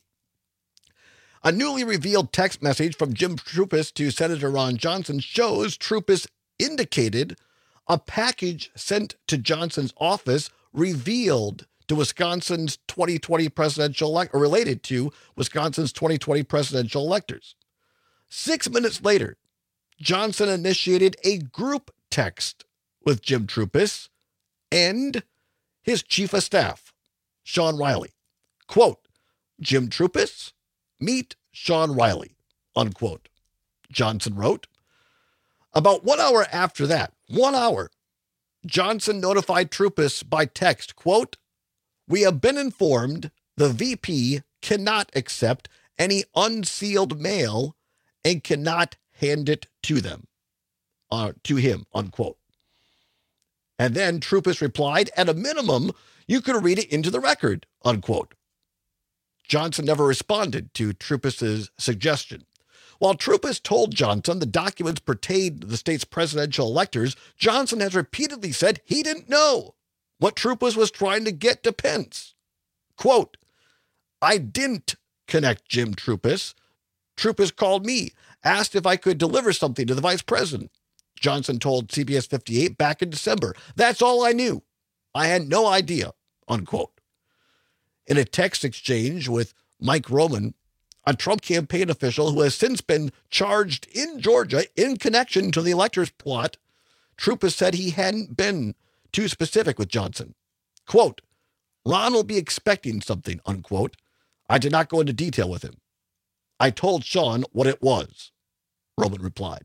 A newly revealed text message from Jim Troupis to Senator Ron Johnson shows Troupis indicated a package sent to Johnson's office revealed to Wisconsin's twenty twenty presidential elect, or related to Wisconsin's twenty twenty presidential electors. Six minutes later, Johnson initiated a group text with Jim Troupis and his chief of staff, Sean Riley. Quote, "Jim Troupis, meet Sean Riley," unquote. Johnson wrote. About one hour after that, one hour, Johnson notified Troupis by text, quote, "We have been informed the V P cannot accept any unsealed mail and cannot hand it to them, uh, to him," unquote. And then Troupis replied, "At a minimum, you could read it into the record," unquote. Johnson never responded to Troupis's suggestion. While Troupis told Johnson the documents pertained to the state's presidential electors, Johnson has repeatedly said he didn't know what Troupis was trying to get to Pence. Quote, "I didn't connect Jim Troupis. Troupis called me, asked if I could deliver something to the vice president," Johnson told C B S fifty-eight back in December. "That's all I knew. I had no idea," unquote. In a text exchange with Mike Roman, a Trump campaign official who has since been charged in Georgia in connection to the electors plot, Troupis said he hadn't been too specific with Johnson. Quote, "Ron will be expecting something," unquote. "I did not go into detail with him. I told Sean what it was," Roman replied.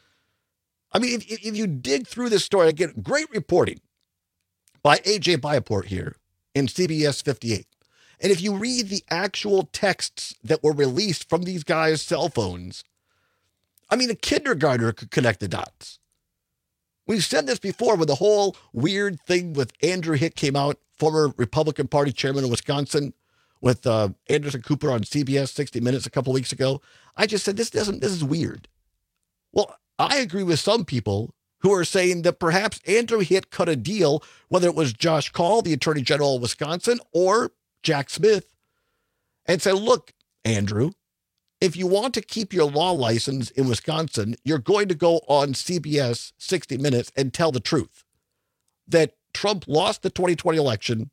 I mean, if, if you dig through this story, again, great reporting by A J Byaport here in C B S fifty-eight. And if you read the actual texts that were released from these guys' cell phones, I mean, a kindergartner could connect the dots. We've said this before when the whole weird thing with Andrew Hitt came out, former Republican Party chairman of Wisconsin, with uh, Anderson Cooper on C B S sixty minutes a couple weeks ago. I just said, this doesn't, this is weird. Well, I agree with some people who are saying that perhaps Andrew Hitt cut a deal, whether it was Josh Kaul, the Attorney General of Wisconsin, or Jack Smith, and said, "Look, Andrew, if you want to keep your law license in Wisconsin, you're going to go on C B S sixty minutes and tell the truth that Trump lost the twenty twenty election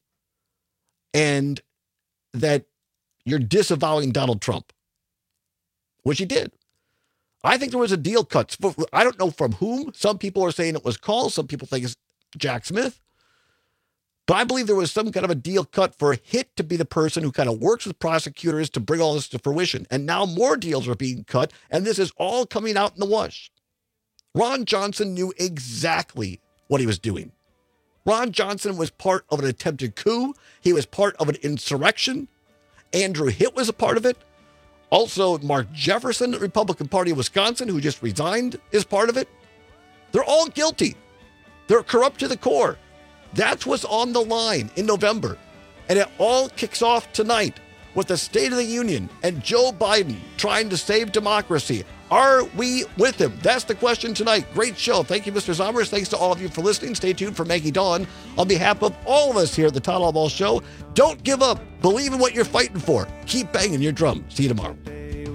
and that you're disavowing Donald Trump," which he did. I think there was a deal cut. I don't know from whom. Some people are saying it was Kaul. Some people think it's Jack Smith. But I believe there was some kind of a deal cut for Hitt to be the person who kind of works with prosecutors to bring all this to fruition. And now more deals are being cut, and this is all coming out in the wash. Ron Johnson knew exactly what he was doing. Ron Johnson was part of an attempted coup. He was part of an insurrection. Andrew Hitt was a part of it. Also, Mark Jefferson, the Republican Party of Wisconsin, who just resigned, is part of it. They're all guilty. They're corrupt to the core. That's what's on the line in November. And it all kicks off tonight with the State of the Union and Joe Biden trying to save democracy. Are we with him? That's the question tonight. Great show. Thank you, Mister Zombers. Thanks to all of you for listening. Stay tuned for Maggie Dawn. On behalf of all of us here at the Todd All Ball Show, don't give up. Believe in what you're fighting for. Keep banging your drum. See you tomorrow. Keep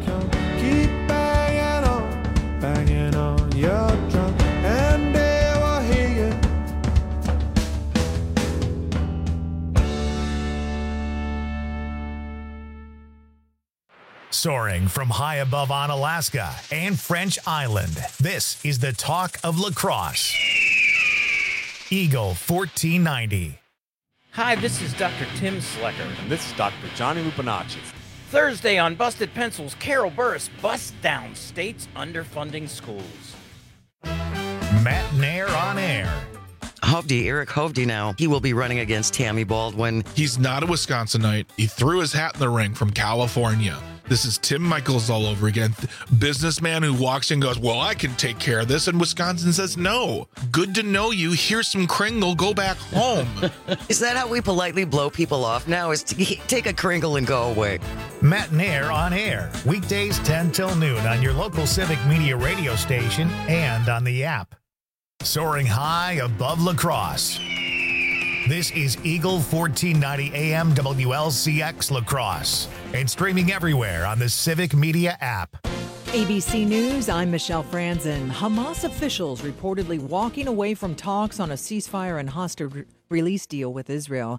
banging on, banging on your drum, and they will hear you. Soaring from high above on Alaska and French Island, this is the talk of lacrosse. Eagle fourteen ninety. Hi, this is Doctor Tim Slecker. And this is Doctor Johnny Lupinacci. Thursday on Busted Pencils, Carol Burris busts down state's underfunding schools. Matt Nair on air. Hovde, Eric Hovde now. He will be running against Tammy Baldwin. He's not a Wisconsinite. He threw his hat in the ring from California. This is Tim Michaels all over again. Businessman who walks in and goes, well, I can take care of this. And Wisconsin says, no. Good to know you. Here's some Kringle. Go back home. Is that how we politely blow people off now? Is to take a Kringle and go away? Matt and Air on air. Weekdays ten till noon on your local Civic Media radio station and on the app. Soaring high above La Crosse. This is Eagle fourteen ninety A M W L C X La Crosse and streaming everywhere on the Civic Media app. A B C News, I'm Michelle Franzen. Hamas officials reportedly walking away from talks on a ceasefire and hostage release deal with Israel.